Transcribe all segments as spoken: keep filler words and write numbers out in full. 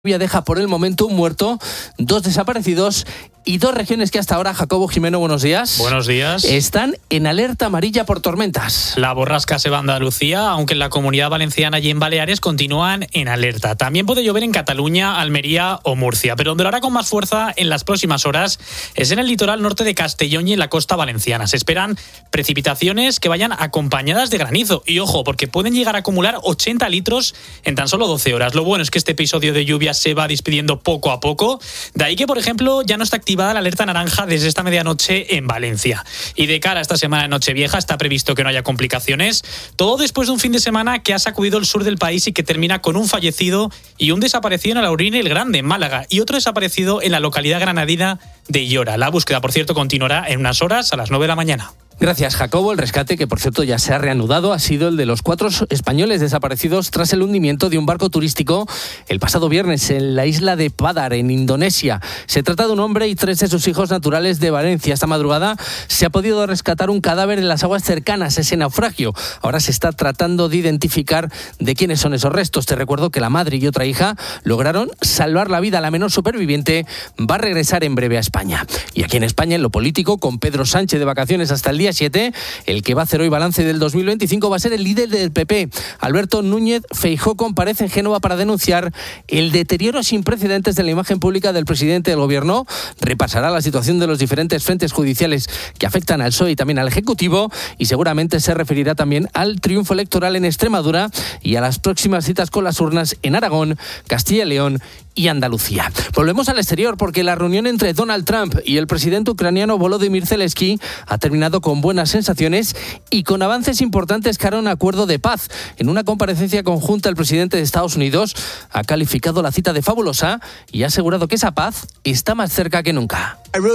Deja por el momento un muerto, dos desaparecidos y dos regiones que hasta ahora, Jacobo Jimeno, buenos días. Buenos días. Están en alerta amarilla por tormentas. La borrasca se va a Andalucía, aunque en la Comunidad Valenciana y en Baleares continúan en alerta. También puede llover en Cataluña, Almería o Murcia, pero donde lo hará con más fuerza en las próximas horas es en el litoral norte de Castellón y en la costa valenciana. Se esperan precipitaciones que vayan acompañadas de granizo. Y ojo, porque pueden llegar a acumular ochenta litros en tan solo doce horas. Lo bueno es que este episodio de lluvia se va despidiendo poco a poco. De ahí que, por ejemplo, ya no está activada la alerta naranja desde esta medianoche en Valencia. Y de cara a esta semana de Nochevieja está previsto que no haya complicaciones. Todo después de un fin de semana que ha sacudido el sur del país y que termina con un fallecido y un desaparecido en Alaurín el Grande, en Málaga, y otro desaparecido en la localidad granadina de Illora. La búsqueda, por cierto, continuará en unas horas a las nueve de la mañana. Gracias, Jacobo. El rescate, que por cierto ya se ha reanudado, ha sido el de los cuatro españoles desaparecidos tras el hundimiento de un barco turístico el pasado viernes en la isla de Padar, en Indonesia. Se trata de un hombre y tres de sus hijos naturales de Valencia. Esta madrugada se ha podido rescatar un cadáver en las aguas cercanas, ese naufragio. Ahora se está tratando de identificar de quiénes son esos restos. Te recuerdo que la madre y otra hija lograron salvar la vida. La menor superviviente va a regresar en breve a España. Y aquí en España, en lo político, con Pedro Sánchez de vacaciones hasta el día siete, el que va a hacer hoy balance del dos mil veinticinco va a ser el líder del P P. Alberto Núñez Feijóo comparece en Génova para denunciar el deterioro sin precedentes de la imagen pública del presidente del gobierno. Repasará la situación de los diferentes frentes judiciales que afectan al P S O E y también al Ejecutivo, y seguramente se referirá también al triunfo electoral en Extremadura y a las próximas citas con las urnas en Aragón, Castilla y León y Andalucía. Volvemos al exterior porque la reunión entre Donald Trump y el presidente ucraniano Volodymyr Zelensky ha terminado con buenas sensaciones y con avances importantes cara a un acuerdo de paz. En una comparecencia conjunta, el presidente de Estados Unidos ha calificado la cita de fabulosa y ha asegurado que esa paz está más cerca que nunca.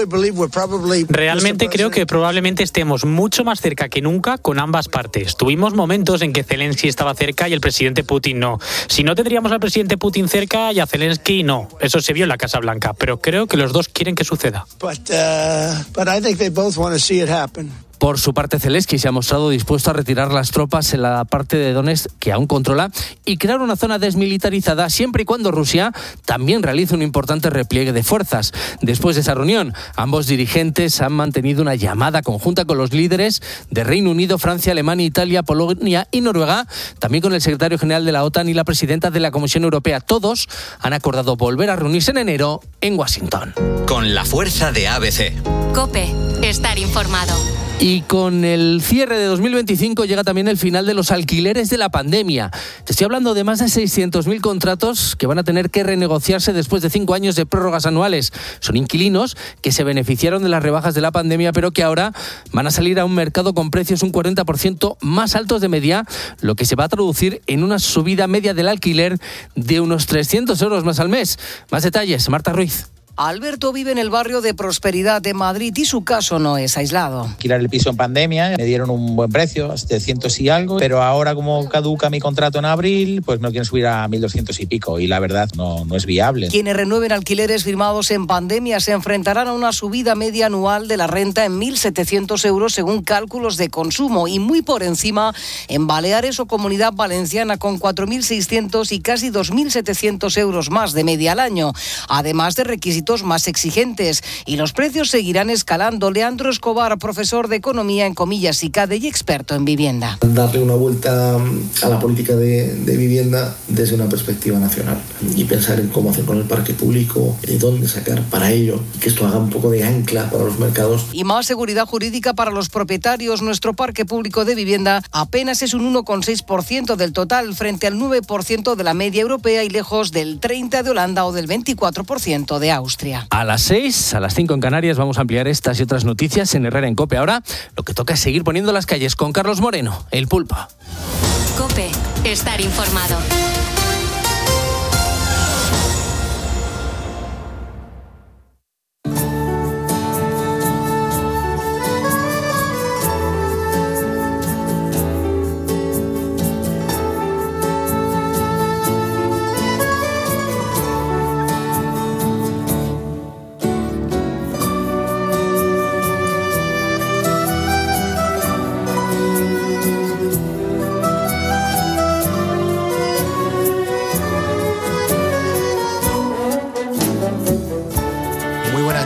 Realmente creo que probablemente estemos mucho más cerca que nunca con ambas partes. Tuvimos momentos en que Zelensky estaba cerca y el presidente Putin no. Si no tendríamos al presidente Putin cerca y a Zelensky no. Eso se vio en la Casa Blanca, pero creo que los dos quieren que suceda. But, uh, but I think they both want to see it happen. Por su parte, Zelensky se ha mostrado dispuesto a retirar las tropas en la parte de Donetsk que aún controla y crear una zona desmilitarizada siempre y cuando Rusia también realice un importante repliegue de fuerzas. Después de esa reunión, ambos dirigentes han mantenido una llamada conjunta con los líderes de Reino Unido, Francia, Alemania, Italia, Polonia y Noruega, también con el secretario general de la OTAN y la presidenta de la Comisión Europea. Todos han acordado volver a reunirse en enero en Washington. Con la fuerza de A B C. COPE. Estar informado. Y con el cierre de dos mil veinticinco llega también el final de los alquileres de la pandemia. Te estoy hablando de más de seiscientos mil contratos que van a tener que renegociarse después de cinco años de prórrogas anuales. Son inquilinos que se beneficiaron de las rebajas de la pandemia, pero que ahora van a salir a un mercado con precios un cuarenta por ciento más altos de media, lo que se va a traducir en una subida media del alquiler de unos trescientos euros más al mes. Más detalles, Marta Ruiz. Alberto vive en el barrio de Prosperidad de Madrid y su caso no es aislado. Alquilar el piso en pandemia, me dieron un buen precio, setecientos y algo, pero ahora como caduca mi contrato en abril, pues me quieren subir a mil doscientos y pico y la verdad no, no es viable. Quienes renueven alquileres firmados en pandemia se enfrentarán a una subida media anual de la renta en mil setecientos euros según cálculos de consumo y muy por encima en Baleares o Comunidad Valenciana con cuatro mil seiscientos y casi dos mil setecientos euros más de media al año, además de requisitos más exigentes, y los precios seguirán escalando. Leandro Escobar, profesor de Economía en Comillas y CADE y experto en vivienda. Darle una vuelta a la política de, de vivienda desde una perspectiva nacional y pensar en cómo hacer con el parque público, de dónde sacar para ello, y que esto haga un poco de ancla para los mercados. Y más seguridad jurídica para los propietarios. Nuestro parque público de vivienda apenas es un uno coma seis por ciento del total frente al nueve por ciento de la media europea y lejos del treinta por ciento de Holanda o del veinticuatro por ciento de Austria. A las seis, a las cinco en Canarias, vamos a ampliar estas y otras noticias en Herrera en COPE. Ahora lo que toca es seguir poniendo las calles con Carlos Moreno, el Pulpo. COPE. Estar informado.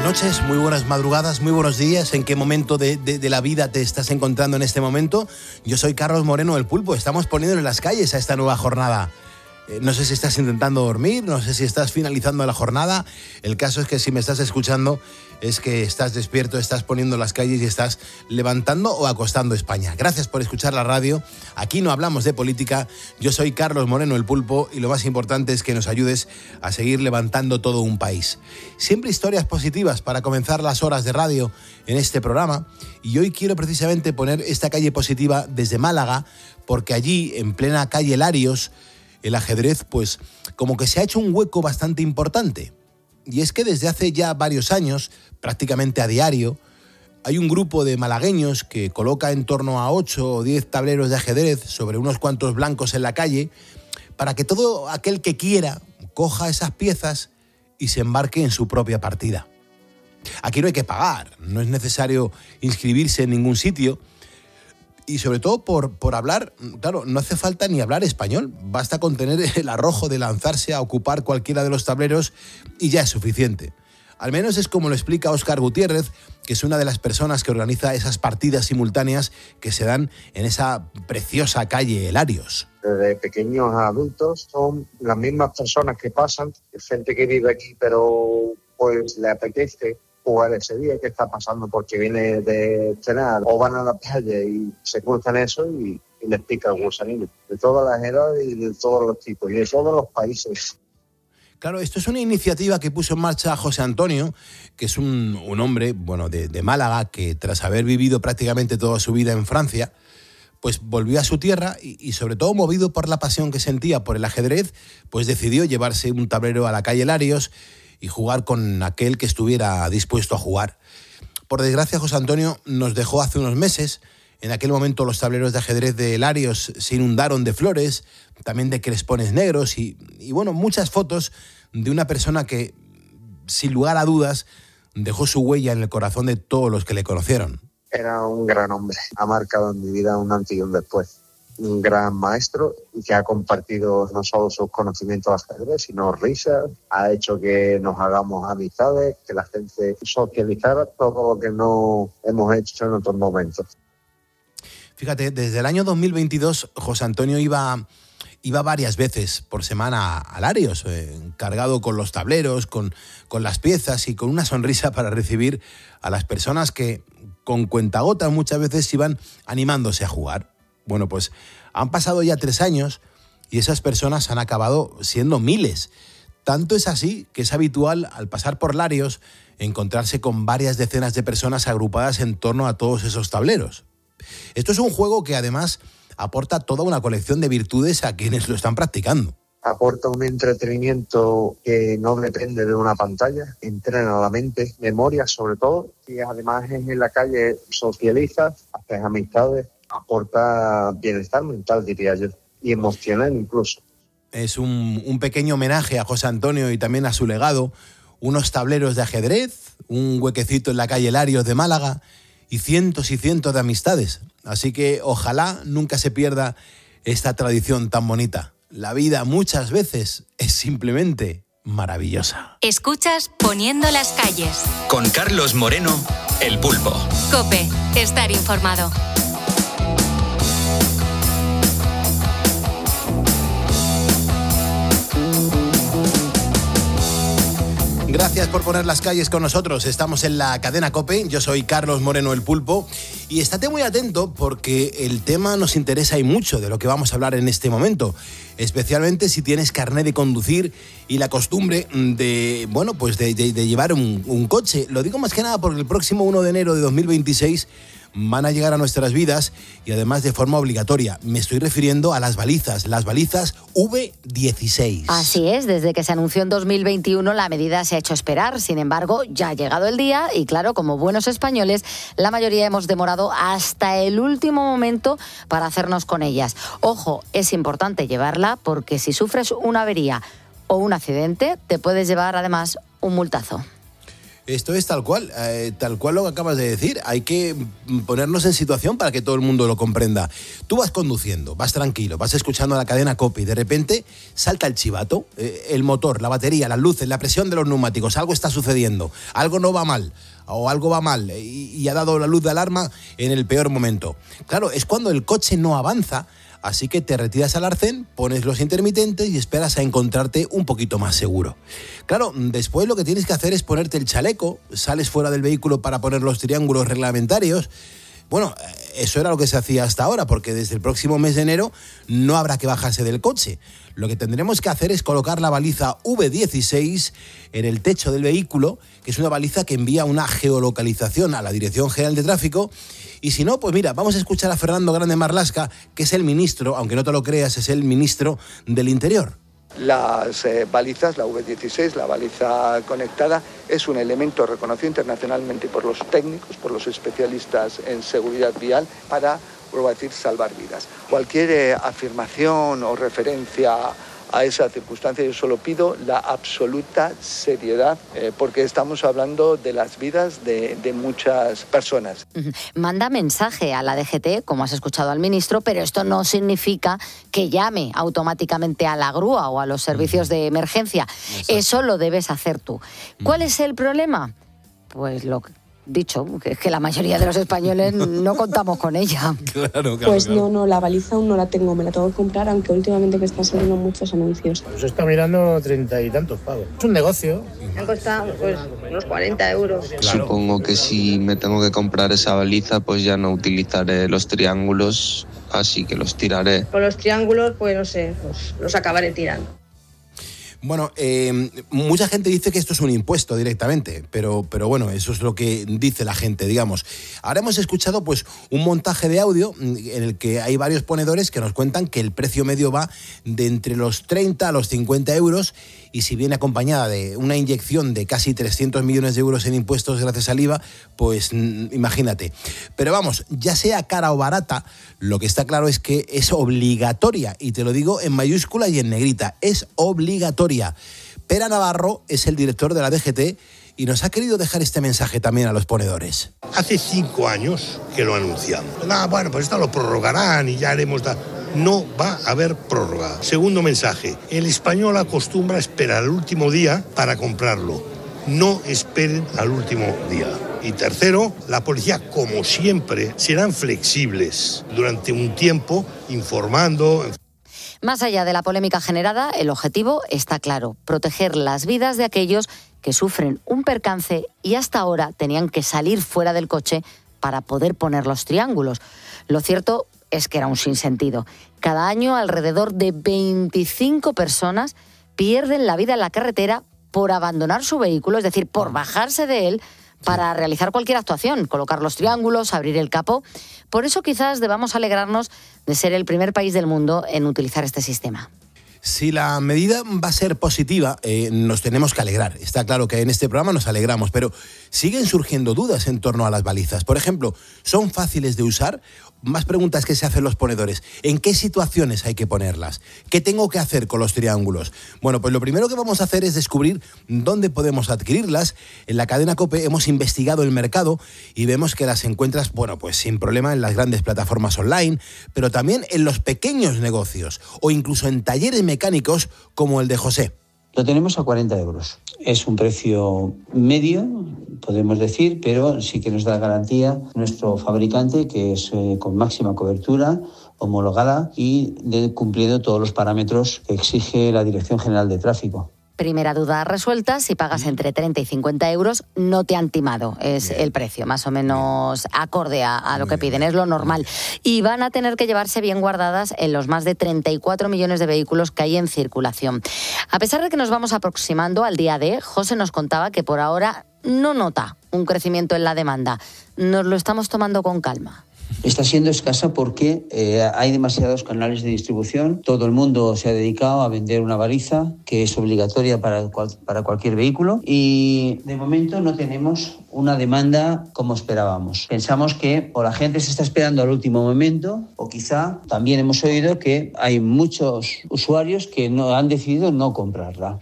noches, muy buenas madrugadas, muy buenos días. ¿En qué momento de, de, de la vida te estás encontrando en este momento? Yo soy Carlos Moreno, el Pulpo. Estamos poniéndole las calles a esta nueva jornada. Eh, no sé si estás intentando dormir, no sé si estás finalizando la jornada. El caso es que si me estás escuchando es que estás despierto, estás poniendo las calles y estás levantando o acostando España. Gracias por escuchar la radio. Aquí no hablamos de política. Yo soy Carlos Moreno, el Pulpo, y lo más importante es que nos ayudes a seguir levantando todo un país. Siempre historias positivas para comenzar las horas de radio en este programa, y hoy quiero precisamente poner esta calle positiva desde Málaga, porque allí, en plena calle Larios, el ajedrez, pues, como que se ha hecho un hueco bastante importante. Y es que desde hace ya varios años, prácticamente a diario, hay un grupo de malagueños que coloca en torno a ocho o diez tableros de ajedrez sobre unos cuantos blancos en la calle para que todo aquel que quiera coja esas piezas y se embarque en su propia partida. Aquí no hay que pagar, no es necesario inscribirse en ningún sitio. Y sobre todo por, por hablar, claro, no hace falta ni hablar español, basta con tener el arrojo de lanzarse a ocupar cualquiera de los tableros y ya es suficiente. Al menos es como lo explica Óscar Gutiérrez, que es una de las personas que organiza esas partidas simultáneas que se dan en esa preciosa calle Larios. Desde pequeños a adultos son las mismas personas que pasan, gente que vive aquí pero pues le apetece jugar ese día que está pasando porque viene de cenar o van a la playa y se cruzan eso y, y les pica el gusanillo. De todas las edades y de todos los tipos y de todos los países. Claro, esto es una iniciativa que puso en marcha José Antonio, que es un, un hombre bueno, de, de Málaga que tras haber vivido prácticamente toda su vida en Francia, pues volvió a su tierra y, y sobre todo movido por la pasión que sentía por el ajedrez, pues decidió llevarse un tablero a la calle Larios y jugar con aquel que estuviera dispuesto a jugar. Por desgracia, José Antonio nos dejó hace unos meses. En aquel momento los tableros de ajedrez de Larios se inundaron de flores, también de crespones negros y, y bueno, muchas fotos de una persona que, sin lugar a dudas, dejó su huella en el corazón de todos los que le conocieron. Era un gran hombre, ha marcado en mi vida un antes y un después. Un gran maestro y que ha compartido no solo sus conocimientos de ajedrez, sino risas, ha hecho que nos hagamos amistades, que la gente socializara todo lo que no hemos hecho en otros momentos. Fíjate, desde el año dos mil veintidós José Antonio iba, iba varias veces por semana a Larios, eh, cargado con los tableros, con, con las piezas y con una sonrisa para recibir a las personas que con cuentagotas muchas veces iban animándose a jugar. Bueno, pues han pasado ya tres años y esas personas han acabado siendo miles. Tanto es así que es habitual al pasar por Larios encontrarse con varias decenas de personas agrupadas en torno a todos esos tableros. Esto es un juego que además aporta toda una colección de virtudes a quienes lo están practicando. Aporta un entretenimiento que no depende de una pantalla, entrena la mente, memoria sobre todo, y además en la calle socializas, haces amistades, aporta bienestar mental, diría yo, y emocional incluso. Es un, un pequeño homenaje a José Antonio y también a su legado, unos tableros de ajedrez, un huequecito en la calle Larios de Málaga y cientos y cientos de amistades. Así que ojalá nunca se pierda esta tradición tan bonita. La vida muchas veces es simplemente maravillosa. Escuchas Poniendo las calles. Con Carlos Moreno, el Pulpo. COPE, estar informado. Gracias por poner las calles con nosotros. Estamos en la cadena COPE. Yo soy Carlos Moreno, el Pulpo. Y estate muy atento porque el tema nos interesa y mucho de lo que vamos a hablar en este momento. Especialmente si tienes carné de conducir y la costumbre de, bueno, pues de, de, de llevar un, un coche. Lo digo más que nada porque el próximo primero de enero de dos mil veintiséis van a llegar a nuestras vidas y además de forma obligatoria. Me estoy refiriendo a las balizas, las balizas V dieciséis. Así es, desde que se anunció en dos mil veintiuno la medida se ha hecho esperar. Sin embargo, ya ha llegado el día y claro, como buenos españoles, la mayoría hemos demorado hasta el último momento para hacernos con ellas. Ojo, es importante llevarla porque si sufres una avería o un accidente, te puedes llevar además un multazo. Esto es tal cual, eh, tal cual lo que acabas de decir. Hay que ponernos en situación para que todo el mundo lo comprenda. Tú vas conduciendo, vas tranquilo, vas escuchando la cadena COPE y de repente salta el chivato, eh, el motor, la batería, las luces, la presión de los neumáticos. Algo está sucediendo, algo no va mal o algo va mal y, y ha dado la luz de alarma en el peor momento. Claro, es cuando el coche no avanza. Así que te retiras al arcén, pones los intermitentes y esperas a encontrarte un poquito más seguro. Claro, después lo que tienes que hacer es ponerte el chaleco, sales fuera del vehículo para poner los triángulos reglamentarios. Bueno, eso era lo que se hacía hasta ahora, porque desde el próximo mes de enero no habrá que bajarse del coche. Lo que tendremos que hacer es colocar la baliza V dieciséis en el techo del vehículo, que es una baliza que envía una geolocalización a la Dirección General de Tráfico. Y si no, pues mira, vamos a escuchar a Fernando Grande Marlaska, que es el ministro, aunque no te lo creas, es el ministro del Interior. Las eh, balizas, la V dieciséis, la baliza conectada, es un elemento reconocido internacionalmente por los técnicos, por los especialistas en seguridad vial, para, vuelvo a decir, salvar vidas. Cualquier eh, afirmación o referencia a esa circunstancia, yo solo pido la absoluta seriedad, eh, porque estamos hablando de las vidas de, de muchas personas. Manda mensaje a la D G T, como has escuchado al ministro, pero esto no significa que llame automáticamente a la grúa o a los servicios de emergencia. Exacto. Eso lo debes hacer tú. ¿Cuál es el problema? Pues lo que dicho, que es que la mayoría de los españoles no contamos con ella. Claro, claro, pues claro. no, no, la baliza aún no la tengo, me la tengo que comprar, aunque últimamente que están saliendo muchos anuncios. Pues está mirando treinta y tantos pavos. Es un negocio. Me han costado pues unos cuarenta euros. Claro. Supongo que si me tengo que comprar esa baliza, pues ya no utilizaré los triángulos, así que los tiraré. Con los triángulos, pues no sé, pues los acabaré tirando. Bueno, eh, mucha gente dice que esto es un impuesto directamente, pero, pero bueno, eso es lo que dice la gente, digamos. Ahora hemos escuchado pues un montaje de audio en el que hay varios ponedores que nos cuentan que el precio medio va de entre los treinta a los cincuenta euros, y si viene acompañada de una inyección de casi trescientos millones de euros en impuestos gracias al I V A, pues imagínate. Pero vamos, ya sea cara o barata, lo que está claro es que es obligatoria, y te lo digo en mayúscula y en negrita, es obligatoria. Pera Navarro es el director de la D G T y nos ha querido dejar este mensaje también a los ponedores. Hace cinco años que lo anunciamos. Ah, bueno, pues esto lo prorrogarán y ya haremos... Da... No va a haber prórroga. Segundo mensaje, el español acostumbra a esperar al último día para comprarlo. No esperen al último día. Y tercero, la policía, como siempre, serán flexibles durante un tiempo, informando. Más allá de la polémica generada, el objetivo está claro: proteger las vidas de aquellos que sufren un percance y hasta ahora tenían que salir fuera del coche para poder poner los triángulos. Lo cierto es que era un sinsentido. Cada año alrededor de veinticinco personas pierden la vida en la carretera por abandonar su vehículo, es decir, por bajarse de él para realizar cualquier actuación, colocar los triángulos, abrir el capó. Por eso quizás debamos alegrarnos de ser el primer país del mundo en utilizar este sistema. Si la medida va a ser positiva, eh, nos tenemos que alegrar. Está claro que en este programa nos alegramos, pero siguen surgiendo dudas en torno a las balizas. Por ejemplo, ¿son fáciles de usar? Más preguntas que se hacen los ponedores. ¿En qué situaciones hay que ponerlas? ¿Qué tengo que hacer con los triángulos? Bueno, pues lo primero que vamos a hacer es descubrir dónde podemos adquirirlas. En la cadena COPE hemos investigado el mercado y vemos que las encuentras, bueno, pues sin problema en las grandes plataformas online, pero también en los pequeños negocios o incluso en talleres mecánicos como el de José. Lo tenemos a cuarenta euros. Es un precio medio, podemos decir, pero sí que nos da garantía nuestro fabricante, que es eh, con máxima cobertura, homologada y de, cumpliendo todos los parámetros que exige la Dirección General de Tráfico. Primera duda resuelta: si pagas entre treinta y cincuenta euros, no te han timado. Es Bien. El precio, más o menos acorde a, a lo que piden, es lo normal. Y van a tener que llevarse bien guardadas en los más de treinta y cuatro millones de vehículos que hay en circulación. A pesar de que nos vamos aproximando al día D, José nos contaba que por ahora no nota un crecimiento en la demanda. Nos lo estamos tomando con calma. Está siendo escasa porque eh, hay demasiados canales de distribución. Todo el mundo se ha dedicado a vender una baliza que es obligatoria para, cual, para cualquier vehículo, y de momento no tenemos una demanda como esperábamos. Pensamos que o la gente se está esperando al último momento, o quizá también hemos oído que hay muchos usuarios que no han decidido no comprarla.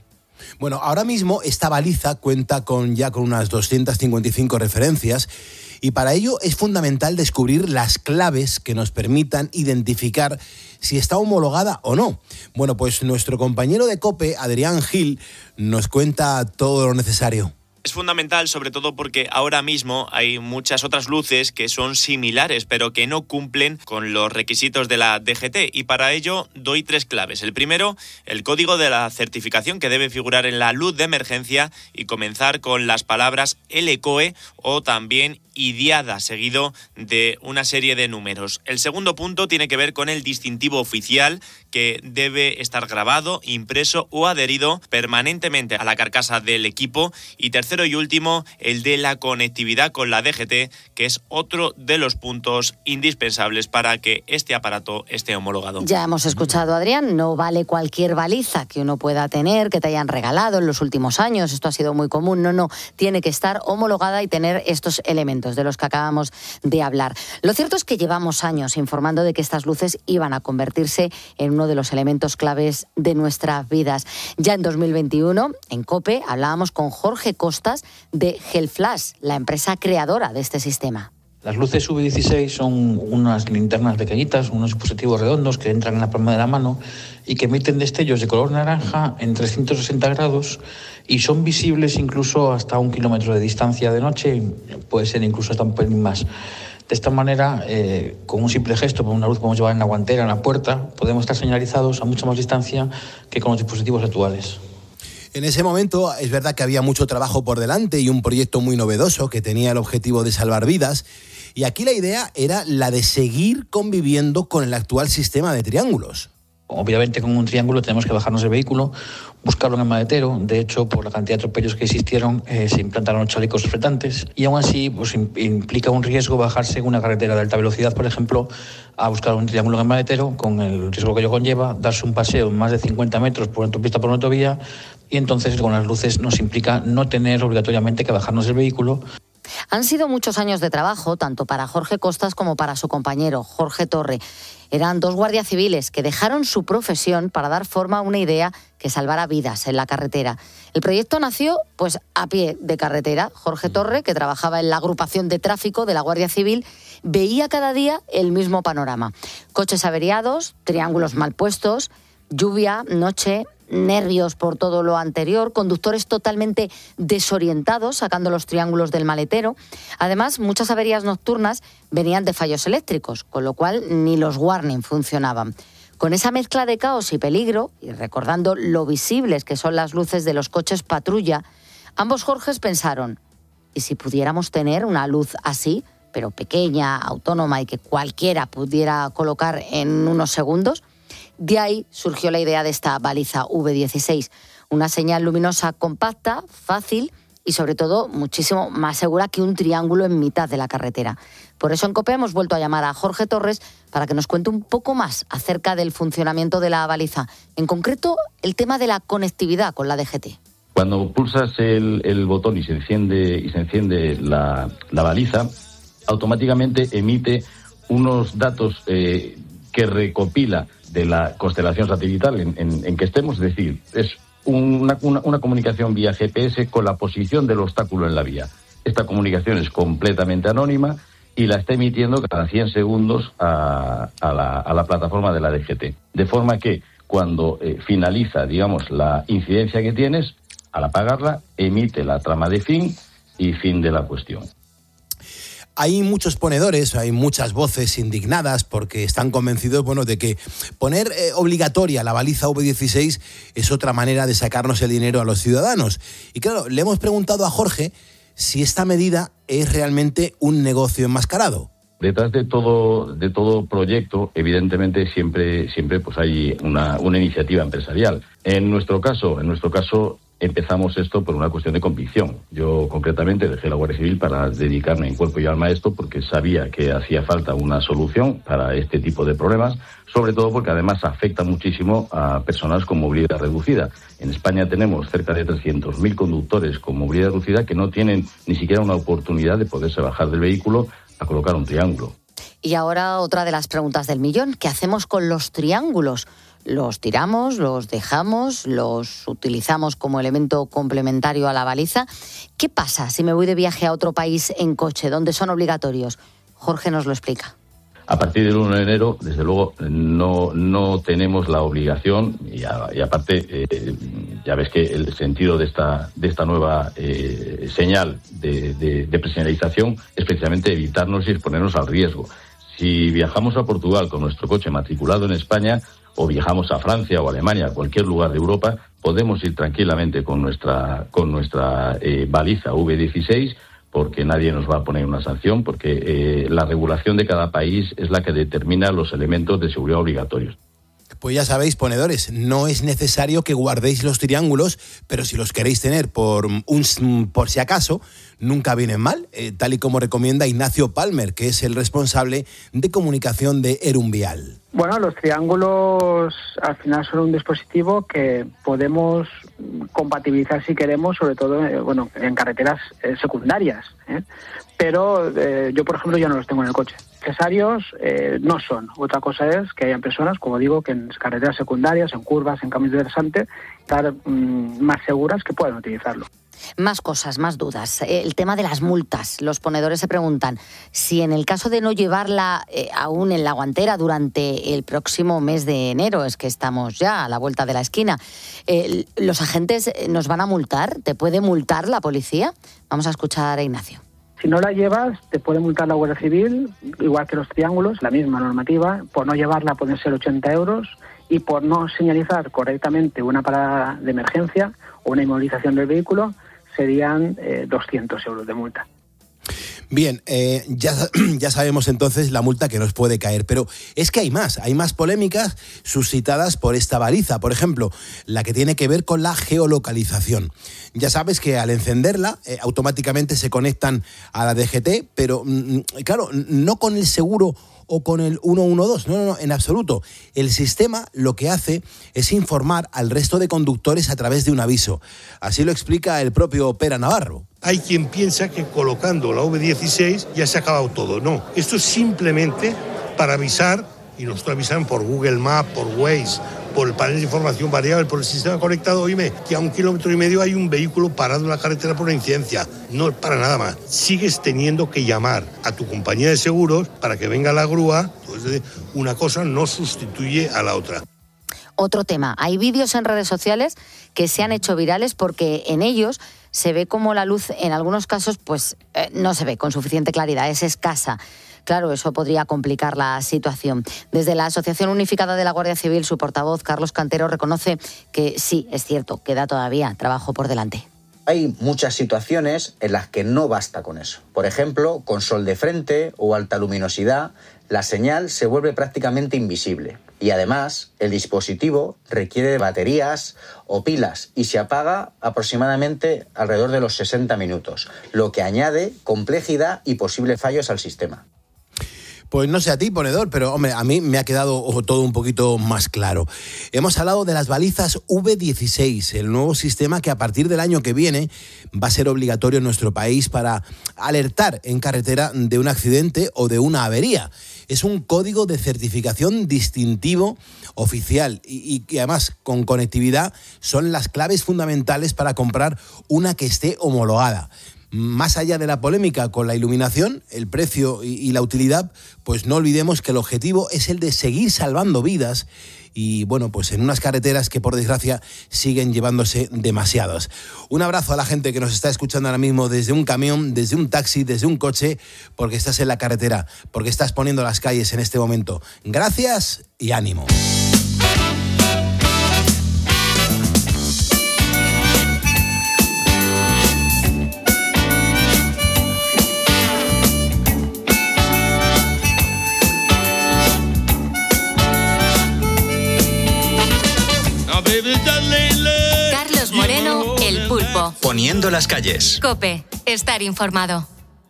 Bueno, ahora mismo esta baliza cuenta con ya con unas doscientas cincuenta y cinco referencias y para ello es fundamental descubrir las claves que nos permitan identificar si está homologada o no. Bueno, pues nuestro compañero de COPE, Adrián Gil, nos cuenta todo lo necesario. Es fundamental, sobre todo porque ahora mismo hay muchas otras luces que son similares, pero que no cumplen con los requisitos de la D G T, y para ello doy tres claves. El primero, el código de la certificación que debe figurar en la luz de emergencia y comenzar con las palabras L C O E o también IDIADA, seguido de una serie de números. El segundo punto tiene que ver con el distintivo oficial, que debe estar grabado, impreso o adherido permanentemente a la carcasa del equipo. Y tercero y último, el de la conectividad con la D G T, que es otro de los puntos indispensables para que este aparato esté homologado. Ya hemos escuchado, Adrián, no vale cualquier baliza que uno pueda tener, que te hayan regalado en los últimos años, esto ha sido muy común, no, no, tiene que estar homologada y tener estos elementos de los que acabamos de hablar. Lo cierto es que llevamos años informando de que estas luces iban a convertirse en uno de los elementos claves de nuestras vidas. Ya en dos mil veintiuno, en COPE, hablábamos con Jorge Costas de Gelflash, la empresa creadora de este sistema. Las luces U V dieciséis son unas linternas pequeñitas, unos dispositivos redondos que entran en la palma de la mano y que emiten destellos de color naranja en trescientos sesenta grados y son visibles incluso hasta un kilómetro de distancia de noche, puede ser incluso hasta un pelín más. De esta manera, eh, con un simple gesto, con una luz que podemos llevar en la guantera, en la puerta, podemos estar señalizados a mucha más distancia que con los dispositivos actuales. En ese momento es verdad que había mucho trabajo por delante y un proyecto muy novedoso que tenía el objetivo de salvar vidas. Y aquí la idea era la de seguir conviviendo con el actual sistema de triángulos. Obviamente con un triángulo tenemos que bajarnos del vehículo, buscarlo en el maletero. De hecho, por la cantidad de atropellos que existieron, eh, se implantaron los chalecos reflectantes y aún así pues, implica un riesgo bajarse en una carretera de alta velocidad, por ejemplo, a buscar un triángulo en el maletero, con el riesgo que ello conlleva, darse un paseo en más de cincuenta metros por una autopista, por una autovía, y entonces con las luces nos implica no tener obligatoriamente que bajarnos del vehículo. Han sido muchos años de trabajo, tanto para Jorge Costas como para su compañero, Jorge Torre. Eran dos guardias civiles que dejaron su profesión para dar forma a una idea que salvara vidas en la carretera. El proyecto nació pues a pie de carretera. Jorge Torre, que trabajaba en la agrupación de tráfico de la Guardia Civil, veía cada día el mismo panorama. Coches averiados, triángulos mal puestos, lluvia, noche, nervios por todo lo anterior, conductores totalmente desorientados sacando los triángulos del maletero. Además, muchas averías nocturnas venían de fallos eléctricos, con lo cual ni los warning funcionaban. Con esa mezcla de caos y peligro, y recordando lo visibles que son las luces de los coches patrulla, ambos Jorges pensaron, ¿y si pudiéramos tener una luz así, pero pequeña, autónoma y que cualquiera pudiera colocar en unos segundos? De ahí surgió la idea de esta baliza U V dieciséis, una señal luminosa compacta, fácil y sobre todo muchísimo más segura que un triángulo en mitad de la carretera. Por eso en COPE hemos vuelto a llamar a Jorge Torres para que nos cuente un poco más acerca del funcionamiento de la baliza, en concreto el tema de la conectividad con la D G T. Cuando pulsas el, el botón y se enciende, y se enciende la, la baliza, automáticamente emite unos datos eh, que recopila de la constelación satelital en, en, en que estemos, es decir, es una, una, una comunicación vía G P S con la posición del obstáculo en la vía. Esta comunicación es completamente anónima y la está emitiendo cada cien segundos a, a, la, a la plataforma de la D G T. De forma que cuando eh, finaliza, digamos, la incidencia que tienes, al apagarla, emite la trama de fin y fin de la cuestión. Hay muchos ponedores, hay muchas voces indignadas porque están convencidos, bueno, de que poner eh, obligatoria la baliza U V dieciséis es otra manera de sacarnos el dinero a los ciudadanos. Y claro, le hemos preguntado a Jorge si esta medida es realmente un negocio enmascarado. Detrás de todo de todo proyecto, evidentemente siempre siempre pues hay una, una iniciativa empresarial. En nuestro caso, en nuestro caso empezamos esto por una cuestión de convicción. Yo concretamente dejé la Guardia Civil para dedicarme en cuerpo y alma a esto porque sabía que hacía falta una solución para este tipo de problemas, sobre todo porque además afecta muchísimo a personas con movilidad reducida. En España tenemos cerca de trescientos mil conductores con movilidad reducida que no tienen ni siquiera una oportunidad de poderse bajar del vehículo a colocar un triángulo. Y ahora otra de las preguntas del millón, ¿qué hacemos con los triángulos? los tiramos, los dejamos, los utilizamos como elemento complementario a la baliza. ¿Qué pasa si me voy de viaje a otro país en coche, donde son obligatorios? Jorge nos lo explica. A partir del uno de enero, desde luego, no, no tenemos la obligación, y, a, y aparte, eh, ya ves que el sentido de esta, de esta nueva eh, señal de, de, de personalización es precisamente evitarnos y exponernos al riesgo. Si viajamos a Portugal con nuestro coche matriculado en España, o viajamos a Francia o Alemania, a cualquier lugar de Europa, podemos ir tranquilamente con nuestra, con nuestra eh, baliza V dieciséis, porque nadie nos va a poner una sanción, porque eh, la regulación de cada país es la que determina los elementos de seguridad obligatorios. Pues ya sabéis, ponedores, no es necesario que guardéis los triángulos, pero si los queréis tener por, un, por si acaso, nunca vienen mal, eh, tal y como recomienda Ignacio Palmer, que es el responsable de comunicación de Erumvial. Bueno, los triángulos al final son un dispositivo que podemos compatibilizar si queremos, sobre todo eh, bueno, en carreteras eh, secundarias, ¿eh? Pero eh, yo, por ejemplo, ya no los tengo en el coche. Necesarios eh, no son. Otra cosa es que hayan personas, como digo, que en carreteras secundarias, en curvas, en caminos de rasante, estar mmm, más seguras que puedan utilizarlo. Más cosas, más dudas. El tema de las multas. Los ponedores se preguntan si en el caso de no llevarla eh, aún en la guantera durante el próximo mes de enero, es que estamos ya a la vuelta de la esquina, eh, ¿los agentes nos van a multar? ¿Te puede multar la policía? Vamos a escuchar a Ignacio. Si no la llevas, te puede multar la Guardia Civil, igual que los triángulos, la misma normativa. Por no llevarla pueden ser ochenta euros y por no señalizar correctamente una parada de emergencia o una inmovilización del vehículo serían eh, doscientos euros de multa. Bien, eh, ya, ya sabemos entonces la multa que nos puede caer, pero es que hay más, hay más polémicas suscitadas por esta baliza. Por ejemplo, la que tiene que ver con la geolocalización. Ya sabes que al encenderla, eh, automáticamente se conectan a la D G T, pero mm, claro, no con el seguro o con el uno uno dos, no, no, no, en absoluto. El sistema lo que hace es informar al resto de conductores a través de un aviso. Así lo explica el propio Pera Navarro. Hay quien piensa que colocando la V dieciséis ya se ha acabado todo. No, esto es simplemente para avisar, y nosotros avisan por Google Maps, por Waze, por el panel de información variable, por el sistema conectado. Oíme, que a un kilómetro y medio hay un vehículo parado en la carretera por una incidencia. No para nada más. Sigues teniendo que llamar a tu compañía de seguros para que venga la grúa. Entonces, una cosa no sustituye a la otra. Otro tema, hay vídeos en redes sociales que se han hecho virales porque en ellos se ve como la luz en algunos casos pues eh, no se ve con suficiente claridad, es escasa. Claro, eso podría complicar la situación. Desde la Asociación Unificada de la Guardia Civil, su portavoz, Carlos Cantero, reconoce que sí, es cierto, queda todavía trabajo por delante. Hay muchas situaciones en las que no basta con eso. Por ejemplo, con sol de frente o alta luminosidad, la señal se vuelve prácticamente invisible. Y además, el dispositivo requiere de baterías o pilas y se apaga aproximadamente alrededor de los sesenta minutos, lo que añade complejidad y posibles fallos al sistema. Pues no sé a ti, ponedor, pero hombre, a mí me ha quedado todo un poquito más claro. Hemos hablado de las balizas V dieciséis, el nuevo sistema que a partir del año que viene va a ser obligatorio en nuestro país para alertar en carretera de un accidente o de una avería. Es un código de certificación distintivo oficial y, y que además con conectividad son las claves fundamentales para comprar una que esté homologada. Más allá de la polémica con la iluminación, el precio y, y la utilidad, pues no olvidemos que el objetivo es el de seguir salvando vidas y, bueno, pues en unas carreteras que por desgracia siguen llevándose demasiadas. Un abrazo a la gente que nos está escuchando ahora mismo desde un camión, desde un taxi, desde un coche, porque estás en la carretera, porque estás poniendo las calles en este momento. Gracias y ánimo. Carlos Moreno, El Pulpo. Poniendo las calles. COPE, estar informado.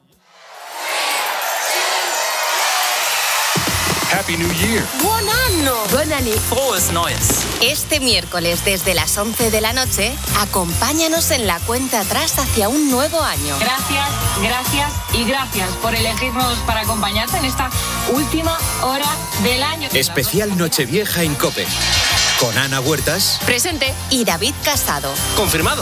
Happy New Year. ¡Buen año! ¡Buen año! Frohes Neues. Este miércoles desde las once de la noche, acompáñanos en la cuenta atrás hacia un nuevo año. Gracias, gracias y gracias por elegirnos para acompañarte en esta última hora del año. Especial Nochevieja en COPE. Con Ana Huertas. Presente. Y David Casado. Confirmado.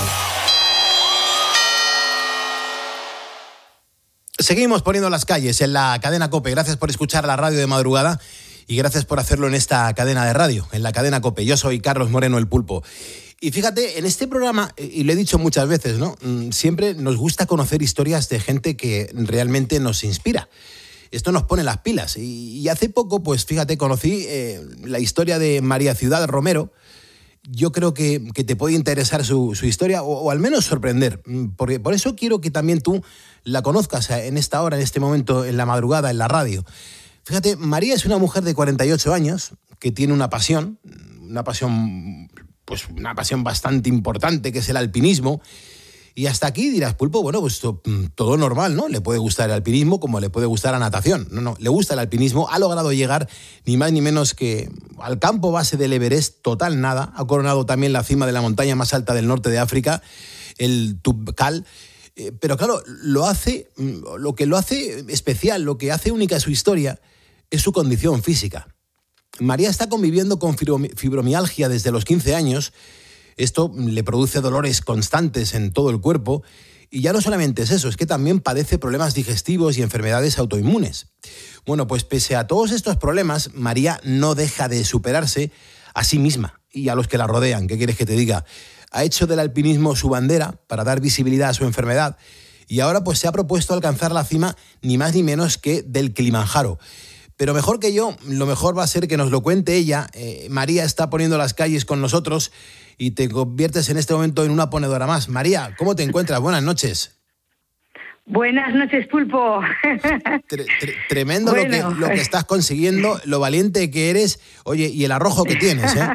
Seguimos poniendo las calles en la cadena COPE. Gracias por escuchar la radio de madrugada y gracias por hacerlo en esta cadena de radio, en la cadena COPE. Yo soy Carlos Moreno, el Pulpo. Y fíjate, en este programa, y lo he dicho muchas veces, ¿no? Siempre nos gusta conocer historias de gente que realmente nos inspira. Esto nos pone las pilas. Y, y hace poco, pues fíjate, conocí eh, la historia de María Ciudad Romero. Yo creo que, que te puede interesar su, su historia o, o al menos sorprender. Porque por eso quiero que también tú la conozcas en esta hora, en este momento, en la madrugada, en la radio. Fíjate, María es una mujer de cuarenta y ocho años que tiene una pasión, una pasión, pues una pasión bastante importante, que es el alpinismo. Y hasta aquí dirás, Pulpo, bueno, pues to, todo normal, ¿no? Le puede gustar el alpinismo como le puede gustar la natación. No, no, le gusta el alpinismo, ha logrado llegar ni más ni menos que al campo base del Everest, total nada. Ha coronado también la cima de la montaña más alta del norte de África, el Toubkal. Eh, pero claro, lo hace, lo que lo hace especial, lo que hace única su historia, es su condición física. María está conviviendo con fibromialgia desde los quince años. Esto le produce dolores constantes en todo el cuerpo y ya no solamente es eso, es que también padece problemas digestivos y enfermedades autoinmunes. Bueno, pues pese a todos estos problemas, María no deja de superarse a sí misma y a los que la rodean. ¿Qué quieres que te diga? Ha hecho del alpinismo su bandera para dar visibilidad a su enfermedad y ahora pues se ha propuesto alcanzar la cima ni más ni menos que del Kilimanjaro. Pero mejor que yo, lo mejor va a ser que nos lo cuente ella. Eh, María está poniendo las calles con nosotros y te conviertes en este momento en una ponedora más. María, ¿cómo te encuentras? Buenas noches. Buenas noches, Pulpo. Tre- tre- tremendo bueno. lo, que, lo que estás consiguiendo, lo valiente que eres, oye, y el arrojo que tienes, ¿eh?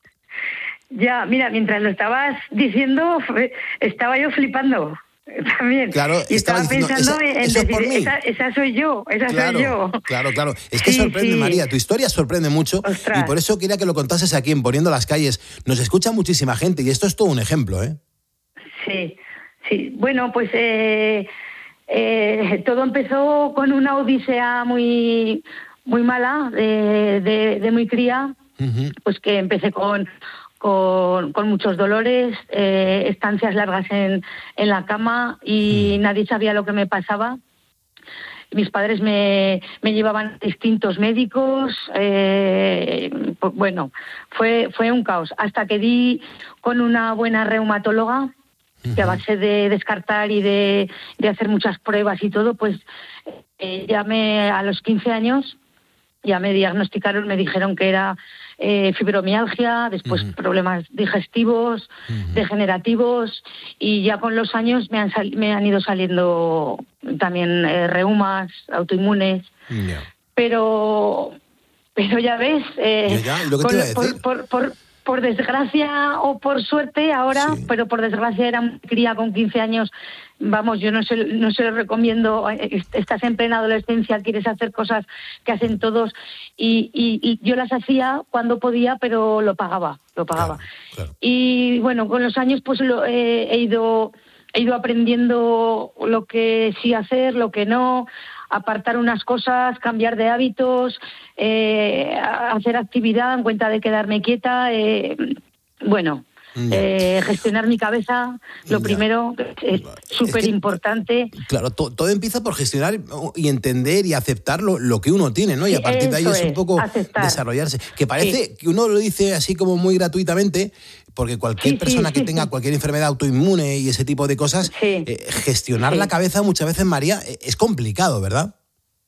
Ya, mira, mientras lo estabas diciendo, estaba yo flipando. También. Claro, y estaba diciendo, pensando esa, en eso decir, es por mí. Esa, esa soy yo, esa claro, soy yo. Claro, claro. Es que sí, sorprende, sí. María. Tu historia sorprende mucho. Ostras. Y por eso quería que lo contases aquí en Poniendo las Calles. Nos escucha muchísima gente y esto es todo un ejemplo, ¿eh? Sí, sí. Bueno, pues eh, eh, todo empezó con una odisea muy, muy mala, de, de, de muy cría, uh-huh. Pues que empecé con... Con, con muchos dolores, eh, estancias largas en, en la cama y mm. nadie sabía lo que me pasaba. Mis padres me, me llevaban a distintos médicos, eh, pues bueno, fue, fue un caos. Hasta que di con una buena reumatóloga, mm-hmm. que a base de descartar y de, de hacer muchas pruebas y todo, pues eh, ya me, a los quince años ya me diagnosticaron, me dijeron que era eh, fibromialgia, después uh-huh. problemas digestivos, uh-huh. degenerativos, y ya con los años me han, sal- me han ido saliendo también eh, reumas, autoinmunes, yeah. pero pero ya ves, eh, ya, ya, lo que te iba a decir. Por, por, por, por desgracia o por suerte ahora, sí. pero por desgracia era una cría con quince años. Vamos, yo no se, no se lo recomiendo, estás en plena adolescencia, quieres hacer cosas que hacen todos y, y, y yo las hacía cuando podía, pero lo pagaba, lo pagaba. Claro, claro. Y bueno, con los años pues lo, eh, he ido he ido aprendiendo lo que sí hacer, lo que no, apartar unas cosas, cambiar de hábitos, eh, hacer actividad en cuenta de quedarme quieta, eh, bueno... Eh, gestionar mi cabeza, lo ya. primero, es súper es que, importante. Claro, to, todo empieza por gestionar y entender y aceptar lo, lo que uno tiene, ¿no? Y a partir de ahí es, es un poco aceptar. Desarrollarse. Que parece sí. que uno lo dice así como muy gratuitamente, porque cualquier sí, persona sí, que sí, tenga sí. cualquier enfermedad autoinmune y ese tipo de cosas, sí. eh, gestionar sí. la cabeza muchas veces, María, es complicado, ¿verdad?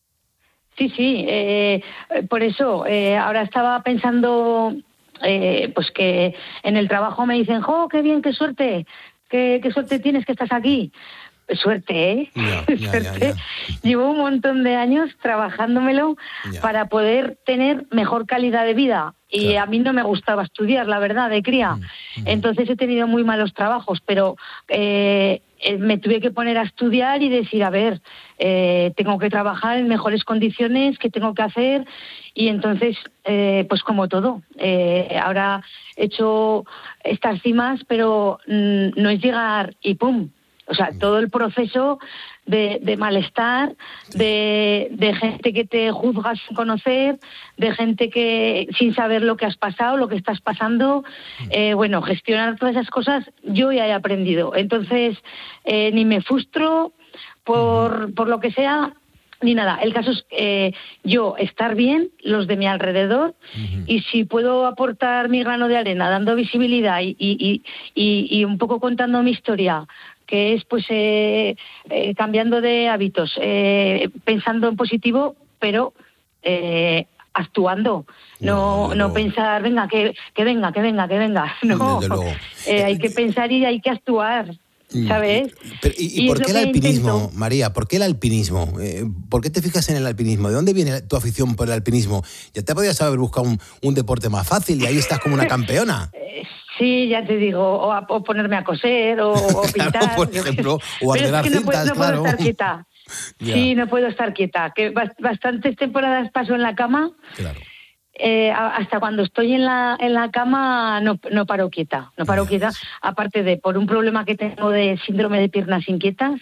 Sí, sí. Eh, por eso, eh, ahora estaba pensando... Eh, pues que en el trabajo me dicen, ¡jo, qué bien, qué suerte! ¿Qué, qué suerte tienes que estás aquí? Suerte, ¿eh? Yeah, yeah, suerte. Yeah, yeah. Llevo un montón de años trabajándomelo yeah. para poder tener mejor calidad de vida. Y claro. a mí no me gustaba estudiar, la verdad, de cría. Mm-hmm. Entonces he tenido muy malos trabajos, pero eh, me tuve que poner a estudiar y decir, a ver, eh, tengo que trabajar en mejores condiciones, ¿qué tengo que hacer? Y entonces, eh, pues como todo, eh, ahora he hecho estas cimas, pero mm, no es llegar y ¡pum! O sea, todo el proceso de, de malestar, de, de gente que te juzga sin conocer, de gente que sin saber lo que has pasado, lo que estás pasando. Eh, bueno, gestionar todas esas cosas yo ya he aprendido. Entonces, eh, ni me frustro por, por lo que sea, ni nada. El caso es eh, yo estar bien, los de mi alrededor, uh-huh. y si puedo aportar mi grano de arena, dando visibilidad y, y, y, y un poco contando mi historia, que es pues eh, eh, cambiando de hábitos, eh, pensando en positivo, pero eh, actuando. No, no, no pensar, venga, que, que venga, que venga, que venga. No, eh, hay que pensar y hay que actuar. ¿Sabes? Pero, ¿Y, y, y por qué el alpinismo, intento. María? ¿Por qué el alpinismo? Eh, ¿Por qué te fijas en el alpinismo? ¿De dónde viene tu afición por el alpinismo? Ya te podías haber buscado un, un deporte más fácil y ahí estás como una campeona. Sí, ya te digo, o, a, o ponerme a coser, o, o pintar. Claro, por ejemplo, o ordenar cintas, no puedo, no claro. puedo estar quieta. Sí, no puedo estar quieta. Que bastantes temporadas paso en la cama. Claro. Eh, hasta cuando estoy en la en la cama no, no paro quieta, no paro quieta, aparte de por un problema que tengo de síndrome de piernas inquietas.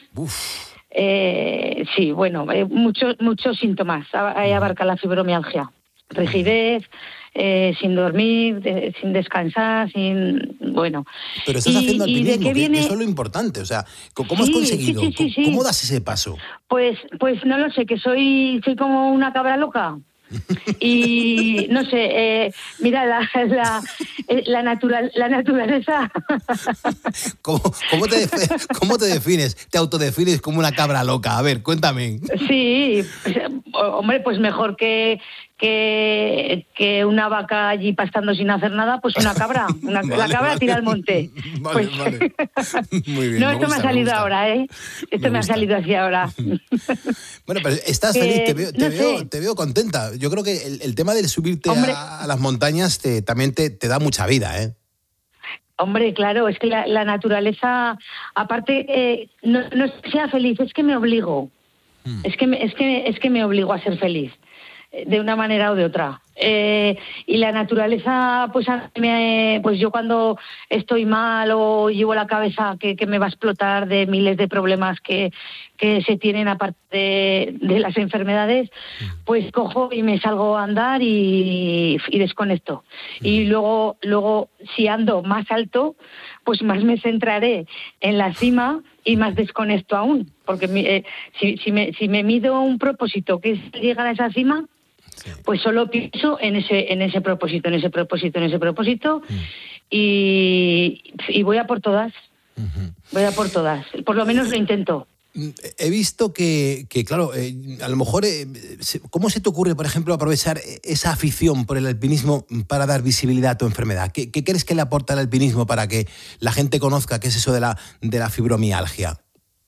Eh, sí, bueno, eh, muchos muchos síntomas, ahí abarca la fibromialgia, rigidez, eh, sin dormir, de, sin descansar, sin, bueno. Pero estás y, haciendo alpinismo, ¿y de qué viene? Eso es lo importante, o sea, ¿cómo has sí, conseguido? Sí, sí, sí, ¿Cómo sí. das ese paso? Pues, pues no lo sé, que soy, soy como una cabra loca. Y no sé, eh, mira la la, la, natural, la naturaleza. ¿Cómo, cómo, te ¿Cómo te defines? ¿Te autodefines como una cabra loca? A ver, cuéntame. Sí, pues, hombre, pues mejor que que, que una vaca allí pastando sin hacer nada, pues una cabra. Una, vale, la cabra vale. Tira al monte. Vale, pues, vale. Muy bien. No, me esto gusta, me ha salido me ahora, ¿eh? Esto me, me ha salido así ahora. Bueno, pero estás feliz, te veo, te, no veo, te veo contenta. Yo creo que el, el tema de subirte a, a las montañas te, también te, te da mucha vida, ¿eh? Hombre, claro, es que la, la naturaleza, aparte, eh, no, no es que sea feliz, es que me obligo. Hmm. Es que me, es que es que me obligo a ser feliz, de una manera o de otra. Eh, y la naturaleza, pues, a mí me, pues yo cuando estoy mal o llevo la cabeza que, que me va a explotar de miles de problemas que, que se tienen aparte de, de las enfermedades, pues cojo y me salgo a andar y, y desconecto. Y luego, luego, si ando más alto, pues más me centraré en la cima y más desconecto aún. Porque eh, si, si, me, si me mido un propósito que es llegar a esa cima, pues solo pienso en ese en ese propósito, en ese propósito, en ese propósito mm. y, y voy a por todas. Uh-huh. Voy a por todas. Por lo menos lo intento. He visto que, que claro, eh, a lo mejor, eh, ¿cómo se te ocurre, por ejemplo, aprovechar esa afición por el alpinismo para dar visibilidad a tu enfermedad? ¿Qué, qué crees que le aporta el alpinismo para que la gente conozca qué es eso de la, de la fibromialgia?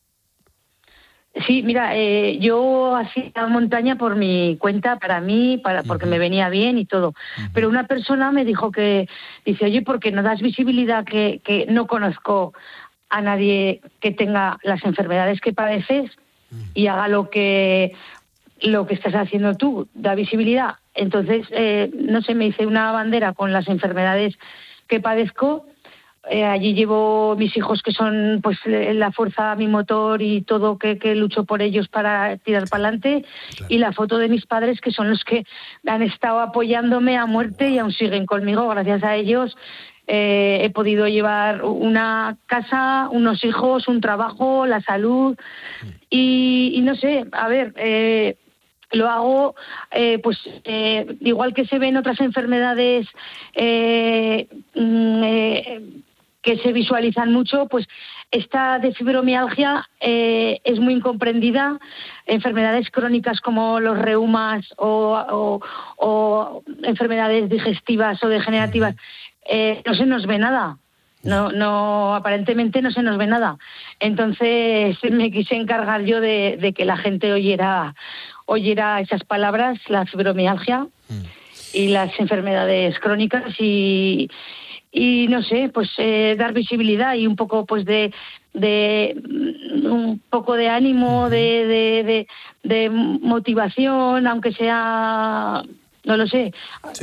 Sí, mira, eh, yo hacía montaña por mi cuenta, para mí, para porque uh-huh. me venía bien y todo. Uh-huh. Pero una persona me dijo que, dice, oye, ¿por qué no das visibilidad que, que no conozco a nadie que tenga las enfermedades que padeces uh-huh. y haga lo que lo que estás haciendo tú, da visibilidad? Entonces, eh, no sé, me hice una bandera con las enfermedades que padezco. Eh, allí llevo mis hijos que son pues la fuerza, mi motor y todo que, que lucho por ellos para tirar para adelante, claro. Y la foto de mis padres que son los que han estado apoyándome a muerte y aún siguen conmigo. Gracias a ellos eh, he podido llevar una casa, unos hijos, un trabajo, la salud y, y no sé, a ver... Eh, Lo hago, eh, pues, eh, igual que se ven otras enfermedades eh, eh, que se visualizan mucho, pues esta de fibromialgia eh, es muy incomprendida. Enfermedades crónicas como los reumas o, o, o enfermedades digestivas o degenerativas, eh, no se nos ve nada. No, no, aparentemente no se nos ve nada. Entonces me quise encargar yo de, de que la gente oyera, oyera esas palabras, la fibromialgia mm. y las enfermedades crónicas y, y no sé, pues eh, dar visibilidad y un poco pues de, de un poco de ánimo, mm-hmm. de, de, de, de motivación, aunque sea, no lo sé. Sí.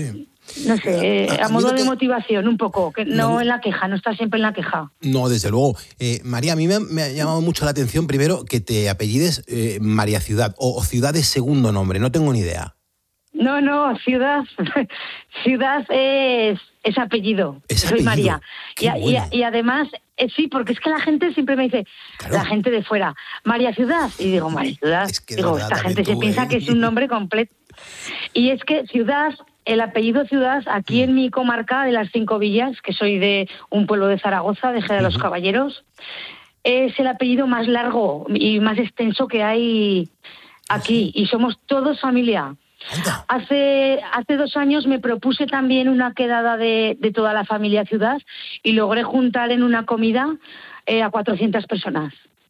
No sé, eh, A- a a mí modo lo de que- motivación, un poco, que no en la queja, no estar siempre en la queja. No, desde luego. Eh, María, a mí me, ha- me ha llamado mucho la atención, primero, que te apellides eh, María Ciudad, o, o Ciudad de segundo nombre, no tengo ni idea. No, no, Ciudad, Ciudad es, es apellido. Es Soy apellido, María. qué Y, a- y a- bueno. y además, eh, sí, porque es que la gente siempre me dice, la gente de fuera, María Ciudad. Y digo, María Ciudad. de digo, verdad, esta también gente se tú, piensa ¿eh? que es un nombre completo. Y es que Ciudad, el apellido Ciudad, aquí en mi comarca de las Cinco Villas, que soy de un pueblo de Zaragoza, de Jerez de los Caballeros, es el apellido más largo y más extenso que hay aquí. Y somos todos familia. Hace, hace dos años me propuse también una quedada de, de toda la familia Ciudad y logré juntar en una comida eh, a cuatrocientas personas.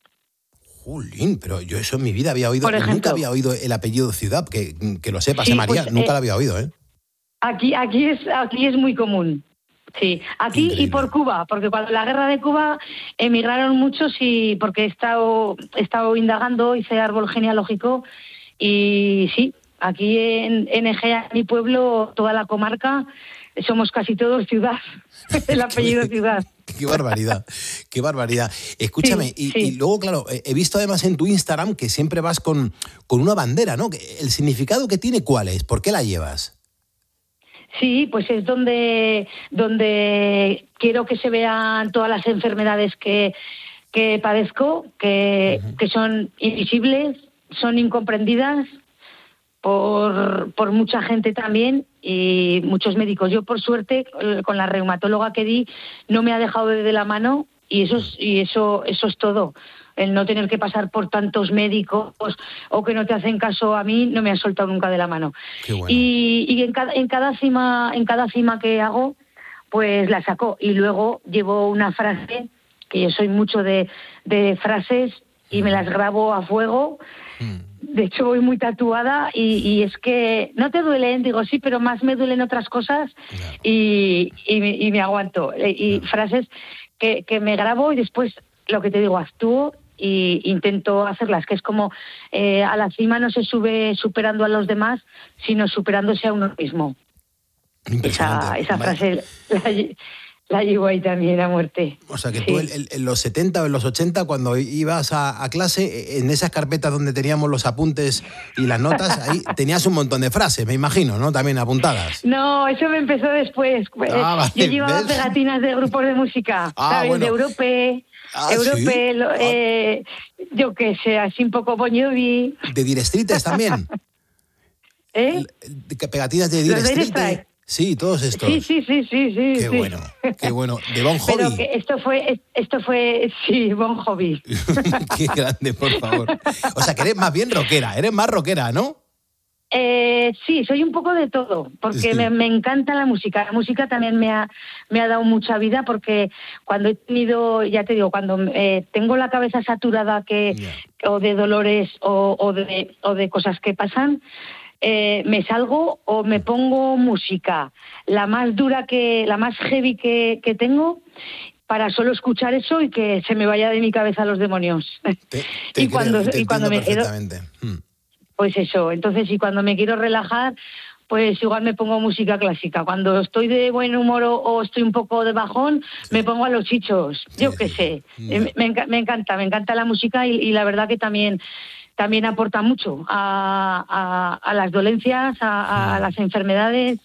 Jolín, pero yo eso en mi vida había oído, Por ejemplo. nunca había oído el apellido Ciudad, que, que lo sepas, Sí, ¿eh, María? pues, nunca eh, lo había oído, ¿eh? Aquí, aquí, es, aquí es muy común. Sí, aquí y por Cuba, porque cuando la guerra de Cuba emigraron muchos y porque he estado, he estado indagando, hice árbol genealógico y sí, aquí en, en Egea, mi pueblo, toda la comarca, somos casi todos Ciudad, el apellido Ciudad. Qué barbaridad, qué barbaridad. Escúchame, Sí, y, sí. y luego, claro, eh, he visto además en tu Instagram que siempre vas con, con una bandera, ¿no? Que- ¿El significado que tiene cuál es? ¿Por qué la llevas? Sí, pues es donde, donde quiero que se vean todas las enfermedades que, que padezco, que, que son invisibles, son incomprendidas por, por mucha gente también y muchos médicos. Yo, por suerte, eh, con la reumatóloga que di, no me ha dejado de la mano y eso es, y eso, eso es todo. El no tener que pasar por tantos médicos o que no te hacen caso a mí no me ha soltado nunca de la mano. Y, y en cada en cada cima en cada cima que hago pues la saco y luego llevo una frase que yo soy mucho de, de frases y me las grabo a fuego. De hecho voy muy tatuada y, y es que no te duelen, digo sí, pero más me duelen otras cosas y, y, me- y me aguanto. Y frases que, que me grabo y después lo que te digo actúo y intento hacerlas, que es como eh, a la cima no se sube superando a los demás, sino superándose a uno mismo. Esa, esa frase la, lle- la llevo ahí también a muerte. O sea, que tú en, en- en los setenta o en los ochenta, cuando ibas a, a clase, en esas carpetas donde teníamos los apuntes y las notas, ahí tenías un montón de frases, me imagino, ¿no? También apuntadas. No, eso me empezó después. Ah, vale, Yo llevaba ¿ves? pegatinas de grupos de música, Ah, ¿sabes? bueno. De Europe, Ah, Europe, ¿sí? lo- eh, yo qué sé, así un poco Bon Jovi. De Dire Straits también. ¿Eh? De que- Pegatinas de Dire Los Dire Straits. Straits. Sí, todos estos. Sí, sí, sí, sí, sí. Qué sí. bueno, qué bueno. De Bon Pero Jovi. que esto fue, esto fue, sí, Bon Jovi. Qué grande, por favor. O sea, que eres más bien rockera, eres más rockera, ¿no? Eh, sí, soy un poco de todo, porque Sí. me, me encanta la música. La música también me ha, me ha dado mucha vida, porque cuando he tenido, ya te digo, cuando eh, tengo la cabeza saturada que o de dolores o, o, de, o de cosas que pasan, eh, me salgo o me pongo música, la más dura, que la más heavy que, que tengo, para solo escuchar eso y que se me vaya de mi cabeza los demonios. Te y cuando, creo, te y cuando me entiendo quedo, perfectamente. Mm. pues eso, entonces y cuando me quiero relajar, pues igual me pongo música clásica. Cuando estoy de buen humor o, o estoy un poco de bajón, me pongo a los chichos, yo qué sé. Eh, Me, enca- me encanta, me encanta la música y, y la verdad que también también aporta mucho a, a, a las dolencias, a, a las enfermedades.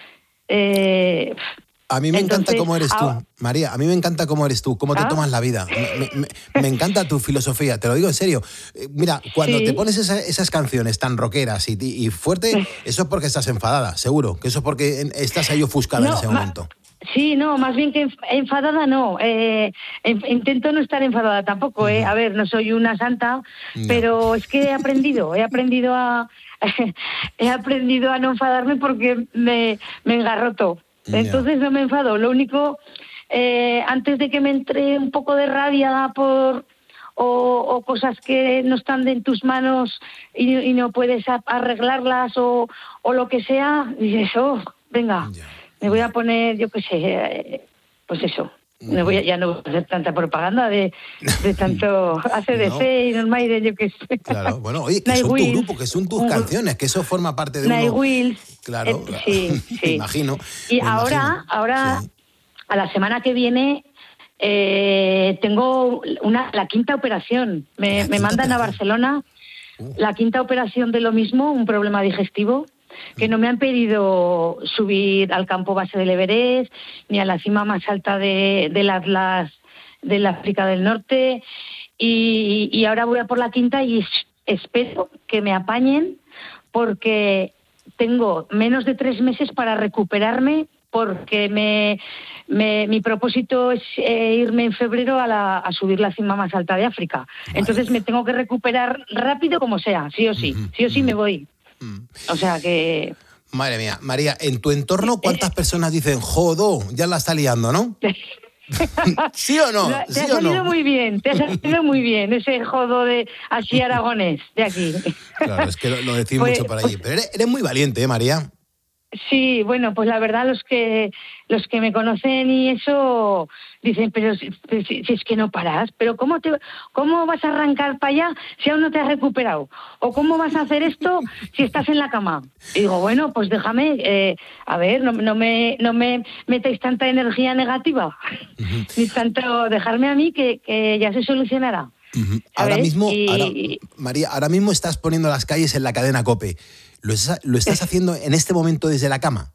Eh, A mí me encanta Entonces, cómo eres tú, ahora- María. A mí me encanta cómo eres tú, cómo te ¿Ah? tomas la vida. Me, me- me encanta tu filosofía, te lo digo en serio. Eh, Mira, cuando Sí. te pones esa- esas canciones tan rockeras y, y fuerte, eso es porque estás enfadada, seguro. Que eso es porque en- estás ahí ofuscada en No, ese ma- momento. Sí, no, más bien que enf- enfadada no. Eh, en- intento no estar enfadada tampoco, ¿eh? A ver, no soy una santa, pero es que he aprendido, he aprendido a he aprendido a no enfadarme porque me, me engarroto. Ya. Entonces no me enfado. Lo único, eh, antes de que me entre un poco de rabia por o, o cosas que no están de en tus manos y, y no puedes a- arreglarlas o, o lo que sea, dices, oh, venga, me voy a poner, yo qué sé, eh, pues eso. No voy a, ya no voy a hacer tanta propaganda de, de tanto A C D C no. y Normaire, yo qué sé. Claro, bueno, oye, que Night son Wheels, tu grupo, que son tus un, canciones, que eso forma parte de Night uno. Wheels. Claro, eh, sí, sí. me imagino. Y me ahora, imagino. ahora sí. a la semana que viene, eh, tengo una la quinta operación. Me, me mandan operación. a Barcelona uh. la quinta operación de lo mismo, un problema digestivo. Que no me han pedido subir al campo base del Everest, ni a la cima más alta de, del Atlas del África del Norte, y, y ahora voy a por la quinta y espero que me apañen, porque tengo menos de tres meses para recuperarme, porque me, me, mi propósito es eh, irme en febrero a, la, a subir la cima más alta de África. Vale. Entonces me tengo que recuperar rápido como sea, sí o sí, uh-huh. sí o sí me voy. O sea que... Madre mía, María, en tu entorno, ¿cuántas personas dicen, jodo, ya la está liando, no? ¿Sí o no? Te ¿Sí ha o salido no? muy bien, te ha salido muy bien ese jodo de así aragonés de aquí. Claro, es que lo, lo decís pues, mucho por allí. Pero eres, eres muy valiente, ¿eh, María? Sí, bueno, pues la verdad los que los que me conocen y eso dicen, pero si, si, si es que no paras, pero ¿cómo te cómo vas a arrancar para allá si aún no te has recuperado? ¿O cómo vas a hacer esto si estás en la cama? Y digo, bueno, pues déjame, eh, a ver, no, no me no me metáis tanta energía negativa, uh-huh. ni tanto, dejarme a mí que, que ya se solucionará. Uh-huh. Ahora mismo, y... ahora, María, ahora mismo estás poniendo las calles en la cadena COPE. ¿Lo, es, ¿Lo estás haciendo en este momento desde la cama?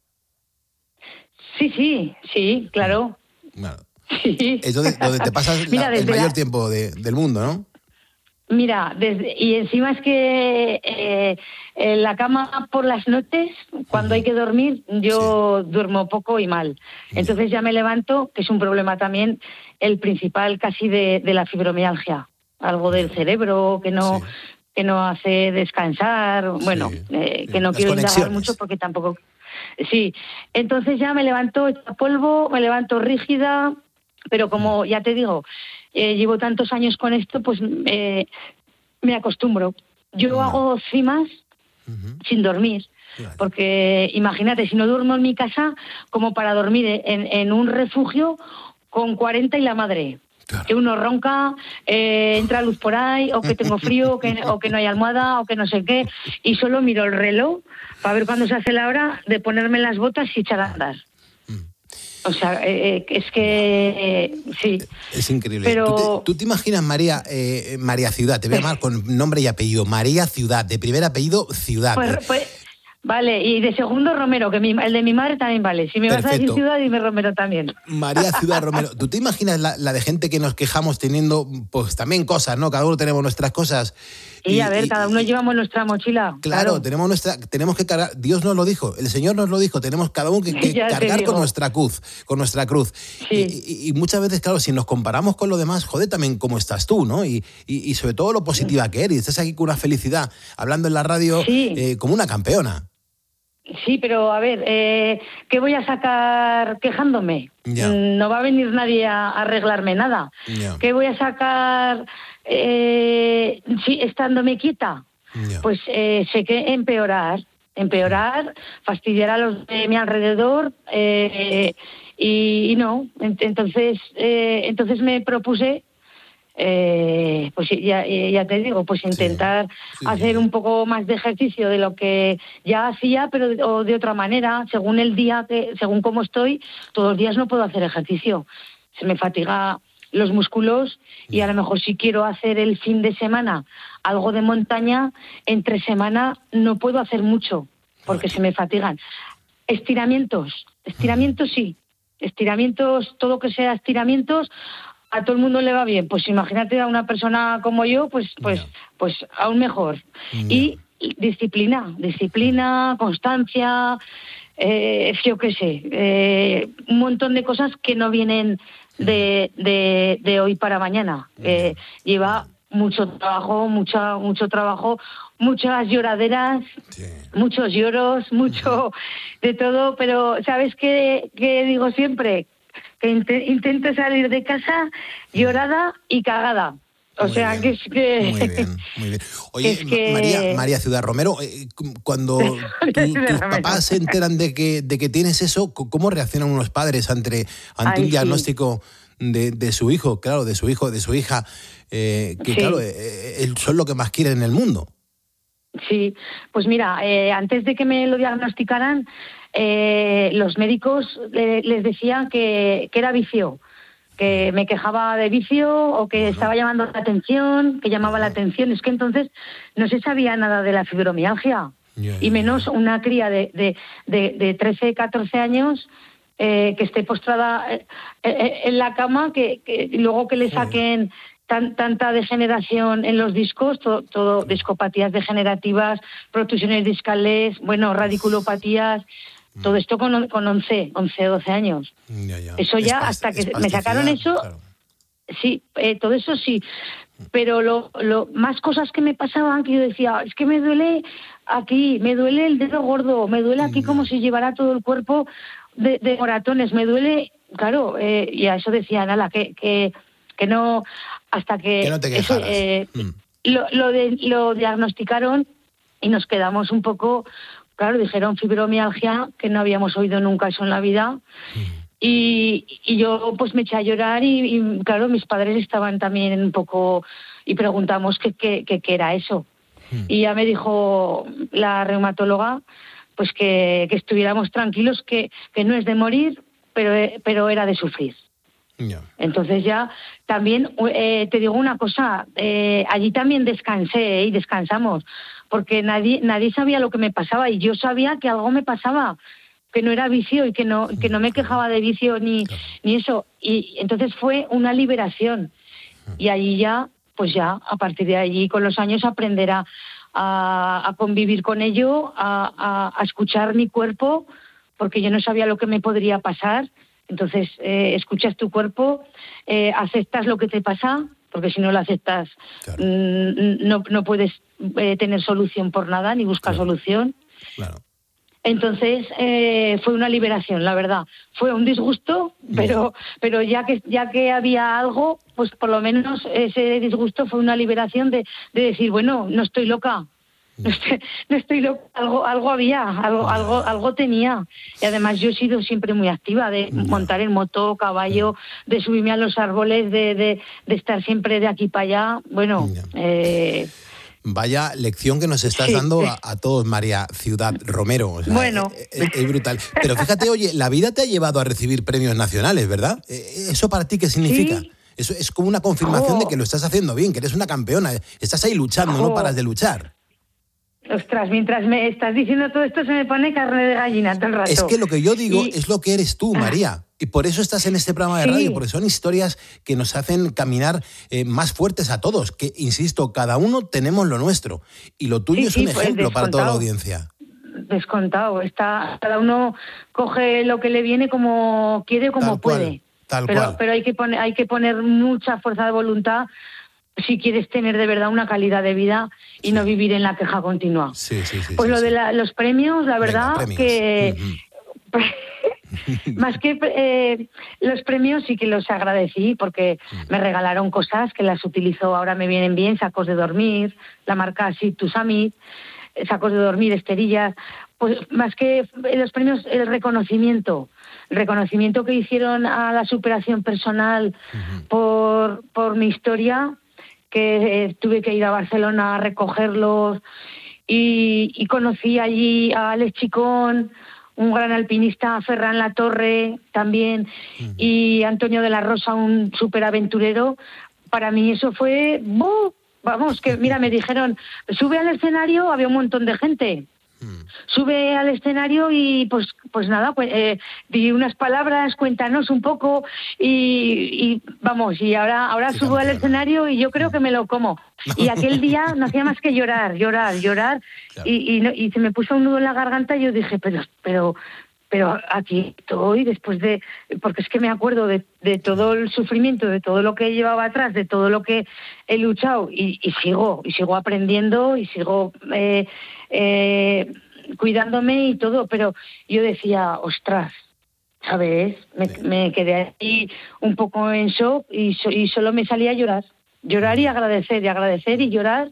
Sí, sí, sí, claro. Bueno, sí. Es donde, donde te pasas Mira, la, el mayor la... tiempo de, del mundo, ¿no? Mira, desde, y encima es que eh, en la cama por las noches, cuando uh-huh. hay que dormir, yo sí. duermo poco y mal. Entonces yeah. ya me levanto, que es un problema también, el principal casi de, de la fibromialgia. Algo del cerebro que no... Sí. que no hace descansar, bueno, sí, eh, que no quiero indagar mucho porque tampoco... Sí, entonces ya me levanto hecha polvo, me levanto rígida, pero como ya te digo, eh, llevo tantos años con esto, pues eh, me acostumbro. Yo no. hago cimas uh-huh. sin dormir, claro. porque imagínate, si no duermo en mi casa, como para dormir en, en un refugio con cuarenta y la madre. Claro. Que uno ronca, eh, entra luz por ahí, o que tengo frío, o que, o que no hay almohada, o que no sé qué, y solo miro el reloj para ver cuándo se hace la hora de ponerme las botas y echar a andar. O sea, eh, es que eh, sí. Es increíble. Pero... ¿Tú, te, ¿Tú te imaginas, María, eh, María Ciudad? Te voy a llamar con nombre y apellido. María Ciudad, de primer apellido Ciudad. Pues, pues, vale, y de segundo Romero, que mi, el de mi madre también vale. Si me Perfecto. vas a decir Ciudad, dime Romero también. María Ciudad Romero. ¿Tú te imaginas la, la de gente que nos quejamos teniendo, pues también cosas, ¿no? Cada uno tenemos nuestras cosas. Y, y a ver, y, cada uno y, llevamos nuestra mochila. Claro, claro, tenemos nuestra, tenemos que cargar, Dios nos lo dijo, el Señor nos lo dijo, tenemos cada uno que, que cargar con nuestra cruz, con nuestra cruz. Sí. Y, y, y muchas veces, claro, si nos comparamos con lo demás, joder, también cómo estás tú, ¿no? Y, y, y sobre todo lo positiva que eres. Estás aquí con una felicidad, hablando en la radio sí. eh, como una campeona. Sí, pero a ver, eh, ¿qué voy a sacar quejándome? Yeah. No va a venir nadie a arreglarme nada. Yeah. ¿Qué voy a sacar eh, sí, estándome quieta? Yeah. Pues eh, sé que empeorar, empeorar, fastidiar a los de mi alrededor eh, y, y no. Entonces, eh, entonces me propuse... Eh, pues ya, ya te digo, pues intentar sí, sí, hacer sí. un poco más de ejercicio de lo que ya hacía, pero de, o de otra manera, según el día, que, según cómo estoy, todos los días no puedo hacer ejercicio. Se me fatiga los músculos y a lo mejor si quiero hacer el fin de semana algo de montaña, entre semana no puedo hacer mucho porque se me fatigan. Estiramientos, estiramientos sí, estiramientos, todo que sea estiramientos, a todo el mundo le va bien. Pues imagínate a una persona como yo, pues pues yeah. pues aún mejor. Yeah. Y disciplina, disciplina, constancia, eh, yo qué sé, eh, un montón de cosas que no vienen de, de, de hoy para mañana. Yeah. Eh, lleva mucho trabajo, mucha, mucho trabajo, muchas lloraderas, sí. muchos lloros, mucho de todo, pero ¿sabes qué, qué digo siempre? Que int- intento salir de casa llorada y cagada. O Muy sea, bien, que es que... Muy bien, muy bien. Oye, es que... María, María Ciudad Romero, eh, cuando tu, tus papás se enteran de que, de que tienes eso, ¿cómo reaccionan unos padres ante, ante Ay, un diagnóstico sí. de, de su hijo, claro, de su hijo, de su hija, eh, que Sí. claro, eh, eh, son lo que más quieren en el mundo? Sí, pues mira, eh, antes de que me lo diagnosticaran, eh, los médicos le- les decían que, que era vicio, que me quejaba de vicio o que estaba llamando la atención, que llamaba la atención. Es que entonces no se sabía nada de la fibromialgia. Y menos una cría de, de, de, de trece, catorce años eh, que esté postrada eh, eh, en la cama, que, que luego que le saquen tan, tanta degeneración en los discos, todo, todo discopatías degenerativas, protusiones discales, bueno, radiculopatías, todo esto con, con once, once, doce años. Ya, ya. Eso ya, Espas- hasta que me espasticidad, sacaron eso, claro. sí, eh, todo eso sí. Pero lo, lo más cosas que me pasaban, que yo decía, es que me duele aquí, me duele el dedo gordo, me duele aquí como si llevara todo el cuerpo de, de moratones, me duele, claro, eh, y a eso decían, ala, que, que, que no, hasta que... Que no te ese, quejaras. eh, Mm. lo, lo, de, lo diagnosticaron y nos quedamos un poco, claro, dijeron fibromialgia, que no habíamos oído nunca eso en la vida. Y, y yo pues me eché a llorar y, y, claro, mis padres estaban también un poco y preguntamos qué qué, qué, qué era eso. Y ya me dijo la reumatóloga pues que, que estuviéramos tranquilos, que, que no es de morir, pero, pero era de sufrir. Ya. Entonces ya también eh, te digo una cosa, eh, allí también descansé eh, y descansamos, porque nadie nadie sabía lo que me pasaba y yo sabía que algo me pasaba, que no era vicio y que no que no me quejaba de vicio ni ni eso, y entonces fue una liberación y allí ya pues ya a partir de allí con los años aprender a, a, a convivir con ello, a, a, a escuchar mi cuerpo, porque yo no sabía lo que me podría pasar. Entonces, eh, escuchas tu cuerpo, eh, aceptas lo que te pasa, porque si no lo aceptas, claro. mm, no, no puedes eh, tener solución por nada, ni buscar claro. solución. Claro. Entonces, eh, fue una liberación, la verdad. Fue un disgusto, pero, pero ya que ya que había algo, pues por lo menos ese disgusto fue una liberación de, de decir, bueno, no estoy loca. No estoy, no estoy loca, algo, algo había, algo, algo, algo tenía. Y además yo he sido siempre muy activa, de montar en moto, caballo, de subirme a los árboles, de, de, de estar siempre de aquí para allá. Bueno, eh, vaya lección que nos estás sí. dando a, a todos, María Ciudad Romero. O sea, bueno. Es, es, es brutal. Pero fíjate, oye, la vida te ha llevado a recibir premios nacionales, ¿verdad? ¿Eso para ti qué significa? ¿Sí? Eso es como una confirmación oh. de que lo estás haciendo bien, que eres una campeona. Estás ahí luchando, oh. no paras de luchar. Ostras, mientras me estás diciendo todo esto se me pone carne de gallina todo el rato. Es que lo que yo digo y... es lo que eres tú, María. Y por eso estás en este programa de sí. radio, porque son historias que nos hacen caminar eh, más fuertes a todos. Que, insisto, cada uno tenemos lo nuestro. Y lo tuyo sí, es un sí, ejemplo pues para toda la audiencia. Descontado. Está, cada uno coge lo que le viene como quiere, como tal puede. Cual, tal pero, cual. pero hay que poner, hay que poner mucha fuerza de voluntad si quieres tener de verdad una calidad de vida y sí. no vivir en la queja continua. Sí, sí, sí, pues sí, lo sí. de la, los premios, la verdad Venga, premios. que... Uh-huh. Más que eh, los premios sí que los agradecí porque uh-huh. me regalaron cosas que las utilizo, ahora me vienen bien, sacos de dormir, la marca Sit to Summit, sacos de dormir, esterillas. Pues más que los premios, el reconocimiento. El reconocimiento que hicieron a la superación personal uh-huh. por, por mi historia, que eh, tuve que ir a Barcelona a recogerlos y, y conocí allí a Alex Chicón, un gran alpinista, Ferran Latorre también, uh-huh. y Antonio de la Rosa, un superaventurero. Para mí eso fue... ¡buh! Vamos, que mira, me dijeron, sube al escenario, había un montón de gente. Sube al escenario y pues pues nada, pues eh, di unas palabras, cuéntanos un poco y, y vamos, y ahora ahora sí, subo campeona. Al escenario y yo creo que me lo como. Y aquel día no hacía más que llorar, llorar, llorar claro. y, y, no, y se me puso un nudo en la garganta y yo dije, pero pero pero aquí estoy después de... Porque es que me acuerdo de, de todo el sufrimiento, de todo lo que llevaba atrás, de todo lo que he luchado y, y sigo, y sigo aprendiendo y sigo eh, eh, cuidándome y todo, pero yo decía, ostras, ¿sabes? Me, sí. me quedé ahí un poco en shock y, so, y solo me salía a llorar. Llorar y agradecer, y agradecer y llorar.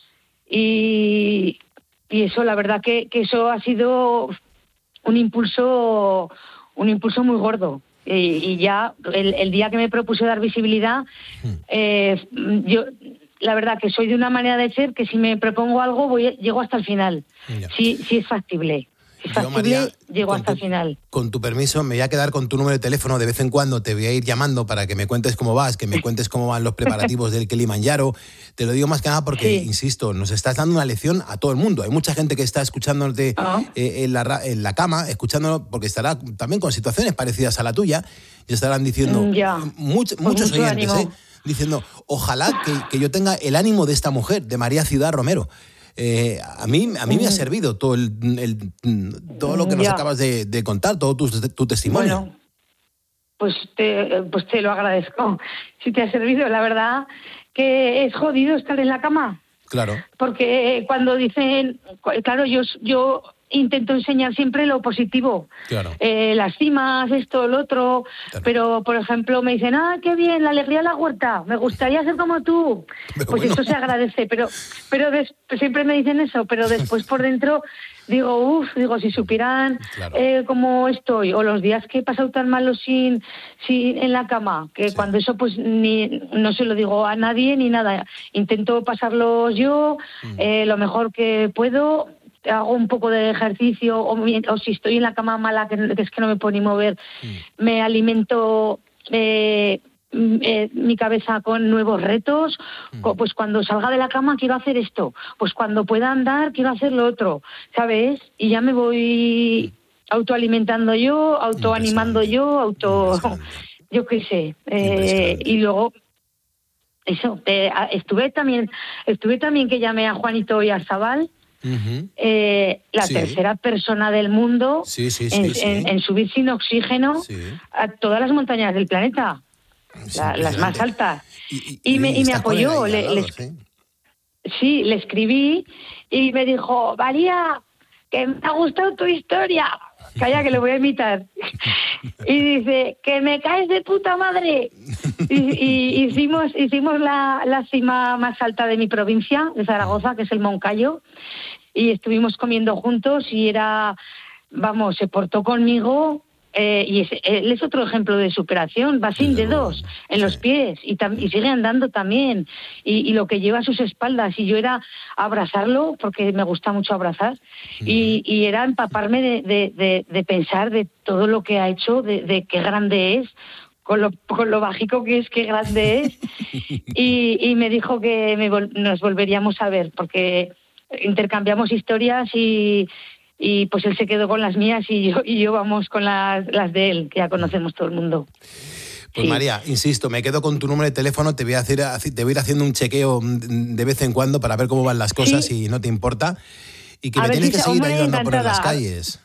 Y, y eso, la verdad que, que eso ha sido un impulso, un impulso muy gordo. Y, y ya el, el día que me propuse dar visibilidad, eh, yo la verdad que soy de una manera de ser que si me propongo algo voy llego hasta el final, si, si es factible. Si es Yo, factible, María, llego hasta tu, el final. Con tu permiso, me voy a quedar con tu número de teléfono. De vez en cuando te voy a ir llamando para que me cuentes cómo vas, que me cuentes cómo van los preparativos del Kilimanjaro. Te lo digo más que nada porque, sí. insisto, nos estás dando una lección a todo el mundo. Hay mucha gente que está escuchándote uh-huh. eh, en, la, en la cama, escuchándolo porque estará también con situaciones parecidas a la tuya y estarán diciendo, mm, yeah. much, pues muchos mucho oyentes, ¿eh? Diciendo, ojalá que, que yo tenga el ánimo de esta mujer, de María Ciudad Romero. Eh, a mí a mí me ha servido todo el, el todo lo que nos ya. acabas de, de contar, todo tu, tu testimonio. Bueno, pues te, pues te lo agradezco. Si te ha servido, la verdad que es jodido estar en la cama. Claro. Porque cuando dicen, claro, yo yo intento enseñar siempre lo positivo. Claro. Eh, las cimas, esto, lo otro. Claro. Pero, por ejemplo, me dicen, ah, qué bien, la alegría de la huerta, me gustaría ser como tú. Pero pues bueno. Eso se agradece. Pero pero des, siempre me dicen eso, pero después por dentro digo, uff, digo, si supieran claro. eh, cómo estoy, o los días que he pasado tan malos sin, sin en la cama, que sí. cuando eso pues ni no se lo digo a nadie ni nada. Intento pasarlos yo, mm. eh, lo mejor que puedo. Hago un poco de ejercicio o, o si estoy en la cama mala, que, que es que no me puedo ni mover, mm. me alimento eh, eh, mi cabeza con nuevos retos. Mm. Pues cuando salga de la cama quiero hacer esto, pues cuando pueda andar quiero hacer lo otro, ¿sabes? Y ya me voy autoalimentando yo, autoanimando yo, auto... yo qué sé. Eh, y luego... Eso, eh, estuve también estuve también que llamé a Juanito y a Zabal. Uh-huh. Eh, la sí. tercera persona del mundo sí, sí, sí, en, sí. En, en subir sin oxígeno sí. a todas las montañas del planeta, la, las más altas. Y, y, y, y me, y me apoyó. Le, lado, le, ¿sí? sí, le escribí y me dijo, María, que me ha gustado tu historia. Calla, que le voy a imitar. Y dice, que me caes de puta madre. Y, y hicimos hicimos la, la cima más alta de mi provincia, de Zaragoza, que es el Moncayo, y estuvimos comiendo juntos y era, vamos, se portó conmigo. Eh, y es, él es otro ejemplo de superación, va sin dedos en los pies y, tam- y sigue andando también y, y lo que lleva a sus espaldas, y yo era abrazarlo porque me gusta mucho abrazar y, y era empaparme de, de, de, de pensar de todo lo que ha hecho, de, de qué grande es, con lo, con lo bajico que es, qué grande es. y, y me dijo que me vol- nos volveríamos a ver porque intercambiamos historias y Y pues él se quedó con las mías y yo y yo vamos con las, las de él, que ya conocemos todo el mundo. Pues sí. María, insisto, me quedo con tu número de teléfono, te voy a hacer, te voy a ir haciendo un chequeo de vez en cuando para ver cómo van las cosas, si sí. no te importa. Y que a me tienes si que seguir ayudando encantada. por las calles.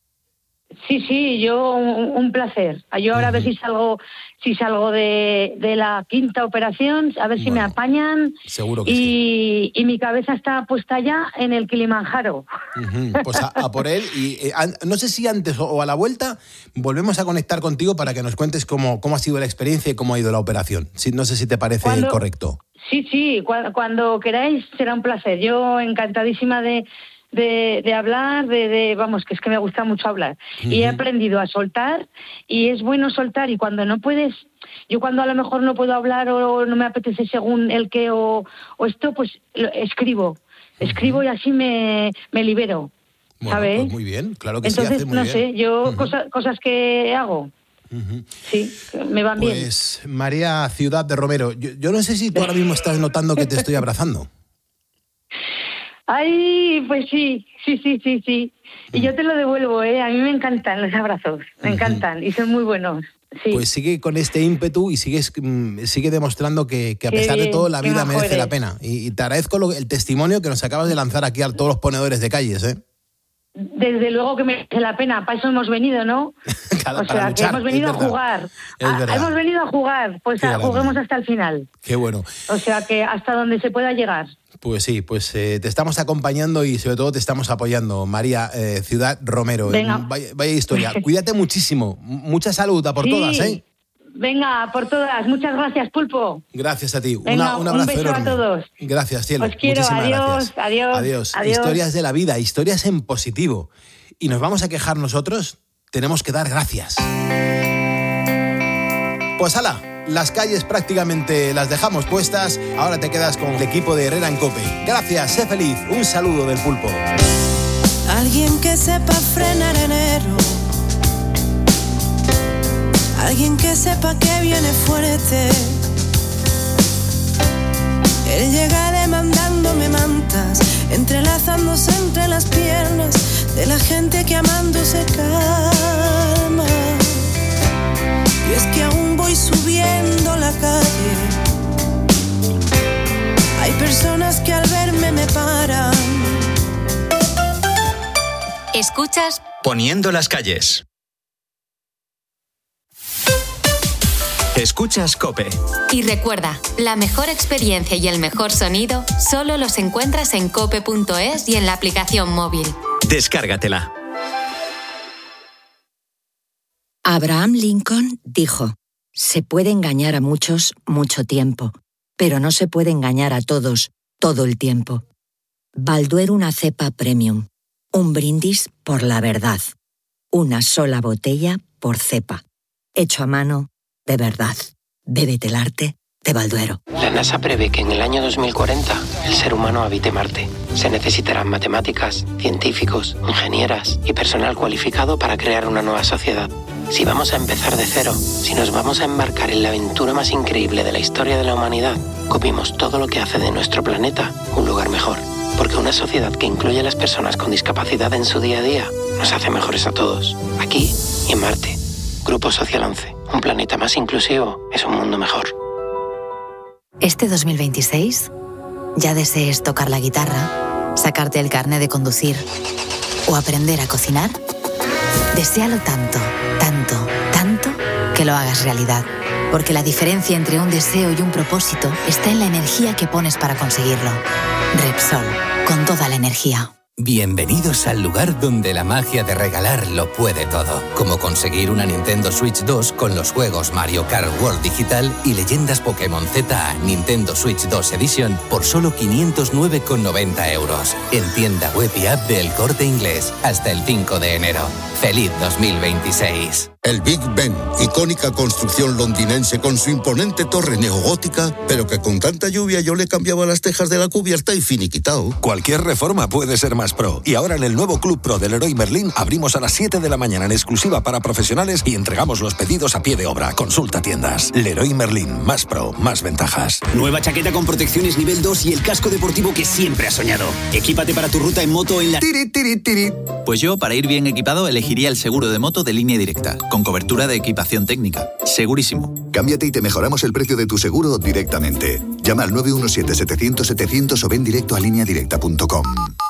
Sí, sí, yo un, un placer. Yo ahora uh-huh. a ver si salgo si salgo de, de la quinta operación, a ver si bueno, me apañan. Seguro que y, sí. Y mi cabeza está puesta ya en el Kilimanjaro. Uh-huh. Pues a, a por él. Y eh, a, no sé si antes o a la vuelta volvemos a conectar contigo para que nos cuentes cómo, cómo ha sido la experiencia y cómo ha ido la operación. Si, no sé si te parece cuando, correcto. Sí, sí, cuando, cuando queráis será un placer. Yo encantadísima de... De, de hablar, de, de vamos, que es que me gusta mucho hablar. Uh-huh. Y he aprendido a soltar, y es bueno soltar, y cuando no puedes, yo cuando a lo mejor no puedo hablar o no me apetece según el qué o, o esto, pues lo, escribo, uh-huh. escribo y así me, me libero, bueno, ¿sabes? Pues muy bien, claro que Entonces, sí, hace muy no bien. sé, yo uh-huh. cosa, cosas que hago. Uh-huh. Sí, me van pues, bien. Pues María Ciudad de Romero, yo, yo no sé si tú ahora mismo estás notando que te estoy abrazando. Ay, pues sí, sí, sí, sí, sí. Y yo te lo devuelvo, ¿eh? A mí me encantan los abrazos, me encantan y son muy buenos. Sí. Pues sigue con este ímpetu y sigues, sigue demostrando que, que a pesar de todo la vida merece eres. la pena. Y, y te agradezco lo, el testimonio que nos acabas de lanzar aquí a todos los ponedores de calles, ¿eh? Desde luego que merece la pena, para eso hemos venido, ¿no? Claro, o sea, luchar, que hemos venido a jugar. A, hemos venido a jugar, pues a, juguemos hasta el final. Qué bueno. O sea, que hasta donde se pueda llegar. Pues sí, pues eh, te estamos acompañando y sobre todo te estamos apoyando, María eh, Ciudad Romero. Venga. Vaya, vaya historia. Cuídate muchísimo. Mucha salud a por sí. todas, ¿eh? Venga, por todas. Muchas gracias, Pulpo. Gracias a ti. Venga, Una, un abrazo un beso enorme. a todos. Gracias, cielo. Os quiero. Muchísimas Adiós, gracias. adiós, Adiós. adiós. Historias de la vida, historias en positivo. Y nos vamos a quejar nosotros, tenemos que dar gracias. Pues ala, las calles prácticamente las dejamos puestas. Ahora te quedas con el equipo de Herrera en COPE. Gracias, sé feliz. Un saludo del Pulpo. Alguien que sepa frenar enero. Alguien que sepa que viene fuerte. Él llega demandándome mantas, entrelazándose entre las piernas de la gente que amando se calma. Y es que aún voy subiendo la calle. Hay personas que al verme me paran. Escuchas Poniendo las calles. Escuchas COPE. Y recuerda, la mejor experiencia y el mejor sonido solo los encuentras en cope punto es y en la aplicación móvil. Descárgatela. Abraham Lincoln dijo: se puede engañar a muchos mucho tiempo, pero no se puede engañar a todos todo el tiempo. Balduero una cepa premium. Un brindis por la verdad. Una sola botella por cepa. Hecho a mano de verdad. Bébete el arte de Balduero. La NASA prevé que en el año dos mil cuarenta el ser humano habite Marte. Se necesitarán matemáticas, científicos, ingenieras y personal cualificado para crear una nueva sociedad. Si vamos a empezar de cero, si nos vamos a embarcar en la aventura más increíble de la historia de la humanidad, copiemos todo lo que hace de nuestro planeta un lugar mejor. Porque una sociedad que incluye a las personas con discapacidad en su día a día nos hace mejores a todos, aquí y en Marte. Grupo Social once. Un planeta más inclusivo es un mundo mejor. Este dos mil veintiséis, ya desees tocar la guitarra, sacarte el carnet de conducir o aprender a cocinar, deséalo tanto, tanto, tanto que lo hagas realidad. Porque la diferencia entre un deseo y un propósito está en la energía que pones para conseguirlo. Repsol, con toda la energía. Bienvenidos al lugar donde la magia de regalar lo puede todo. Como conseguir una Nintendo Switch dos con los juegos Mario Kart World Digital y Leyendas Pokémon Z A Nintendo Switch dos Edition por solo quinientos nueve con noventa euros. En tienda web y app del Corte Inglés hasta el cinco de enero. ¡Feliz dos mil veintiséis! El Big Ben, icónica construcción londinense con su imponente torre neogótica, pero que con tanta lluvia yo le cambiaba las tejas de la cubierta y finiquitao. Cualquier reforma puede ser más pro. Y ahora en el nuevo Club Pro del Leroy Merlin abrimos a las siete de la mañana en exclusiva para profesionales y entregamos los pedidos a pie de obra. Consulta tiendas. Leroy Merlin, más pro, más ventajas. Nueva chaqueta con protecciones nivel dos y el casco deportivo que siempre has soñado. Equípate para tu ruta en moto en la... Tiri, tiri, tiri. Pues yo, para ir bien equipado, elegiría el seguro de moto de Línea Directa, con cobertura de equipación técnica. Segurísimo. Cámbiate y te mejoramos el precio de tu seguro directamente. Llama al nueve uno siete, setecientos, setecientos o ven directo a línea directa punto com.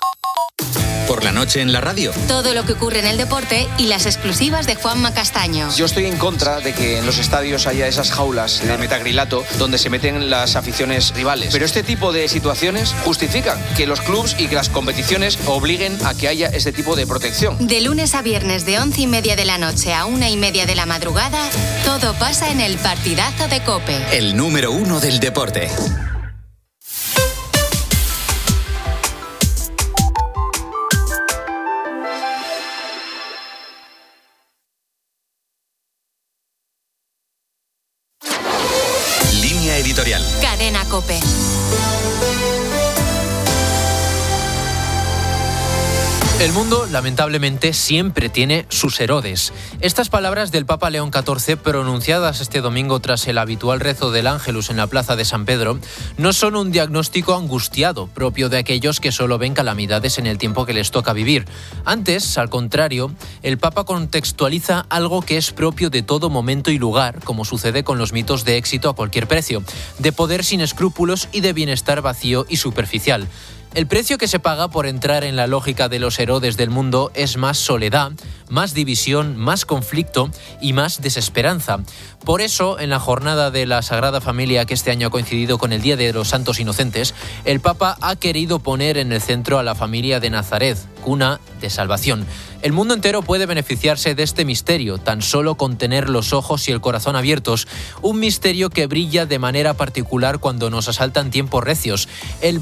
Por la noche en la radio. Todo lo que ocurre en el deporte y las exclusivas de Juanma Castaño. Yo estoy en contra de que en los estadios haya esas jaulas de metacrilato donde se meten las aficiones rivales. Pero este tipo de situaciones justifican que los clubs y que las competiciones obliguen a que haya este tipo de protección. De lunes a viernes de once y media de la noche a una y media de la madrugada, todo pasa en el partidazo de COPE. El número uno del deporte. Editorial. Cadena COPE. El mundo, lamentablemente, siempre tiene sus Herodes. Estas palabras del Papa León catorce, pronunciadas este domingo tras el habitual rezo del Ángelus en la plaza de San Pedro, no son un diagnóstico angustiado, propio de aquellos que solo ven calamidades en el tiempo que les toca vivir. Antes, al contrario, el Papa contextualiza algo que es propio de todo momento y lugar, como sucede con los mitos de éxito a cualquier precio, de poder sin escrúpulos y de bienestar vacío y superficial. El precio que se paga por entrar en la lógica de los Herodes del mundo es más soledad, más división, más conflicto y más desesperanza. Por eso, en la jornada de la Sagrada Familia, que este año ha coincidido con el Día de los Santos Inocentes, el Papa ha querido poner en el centro a la familia de Nazaret, cuna de salvación. El mundo entero puede beneficiarse de este misterio, tan solo con tener los ojos y el corazón abiertos, un misterio que brilla de manera particular cuando nos asaltan tiempos recios. El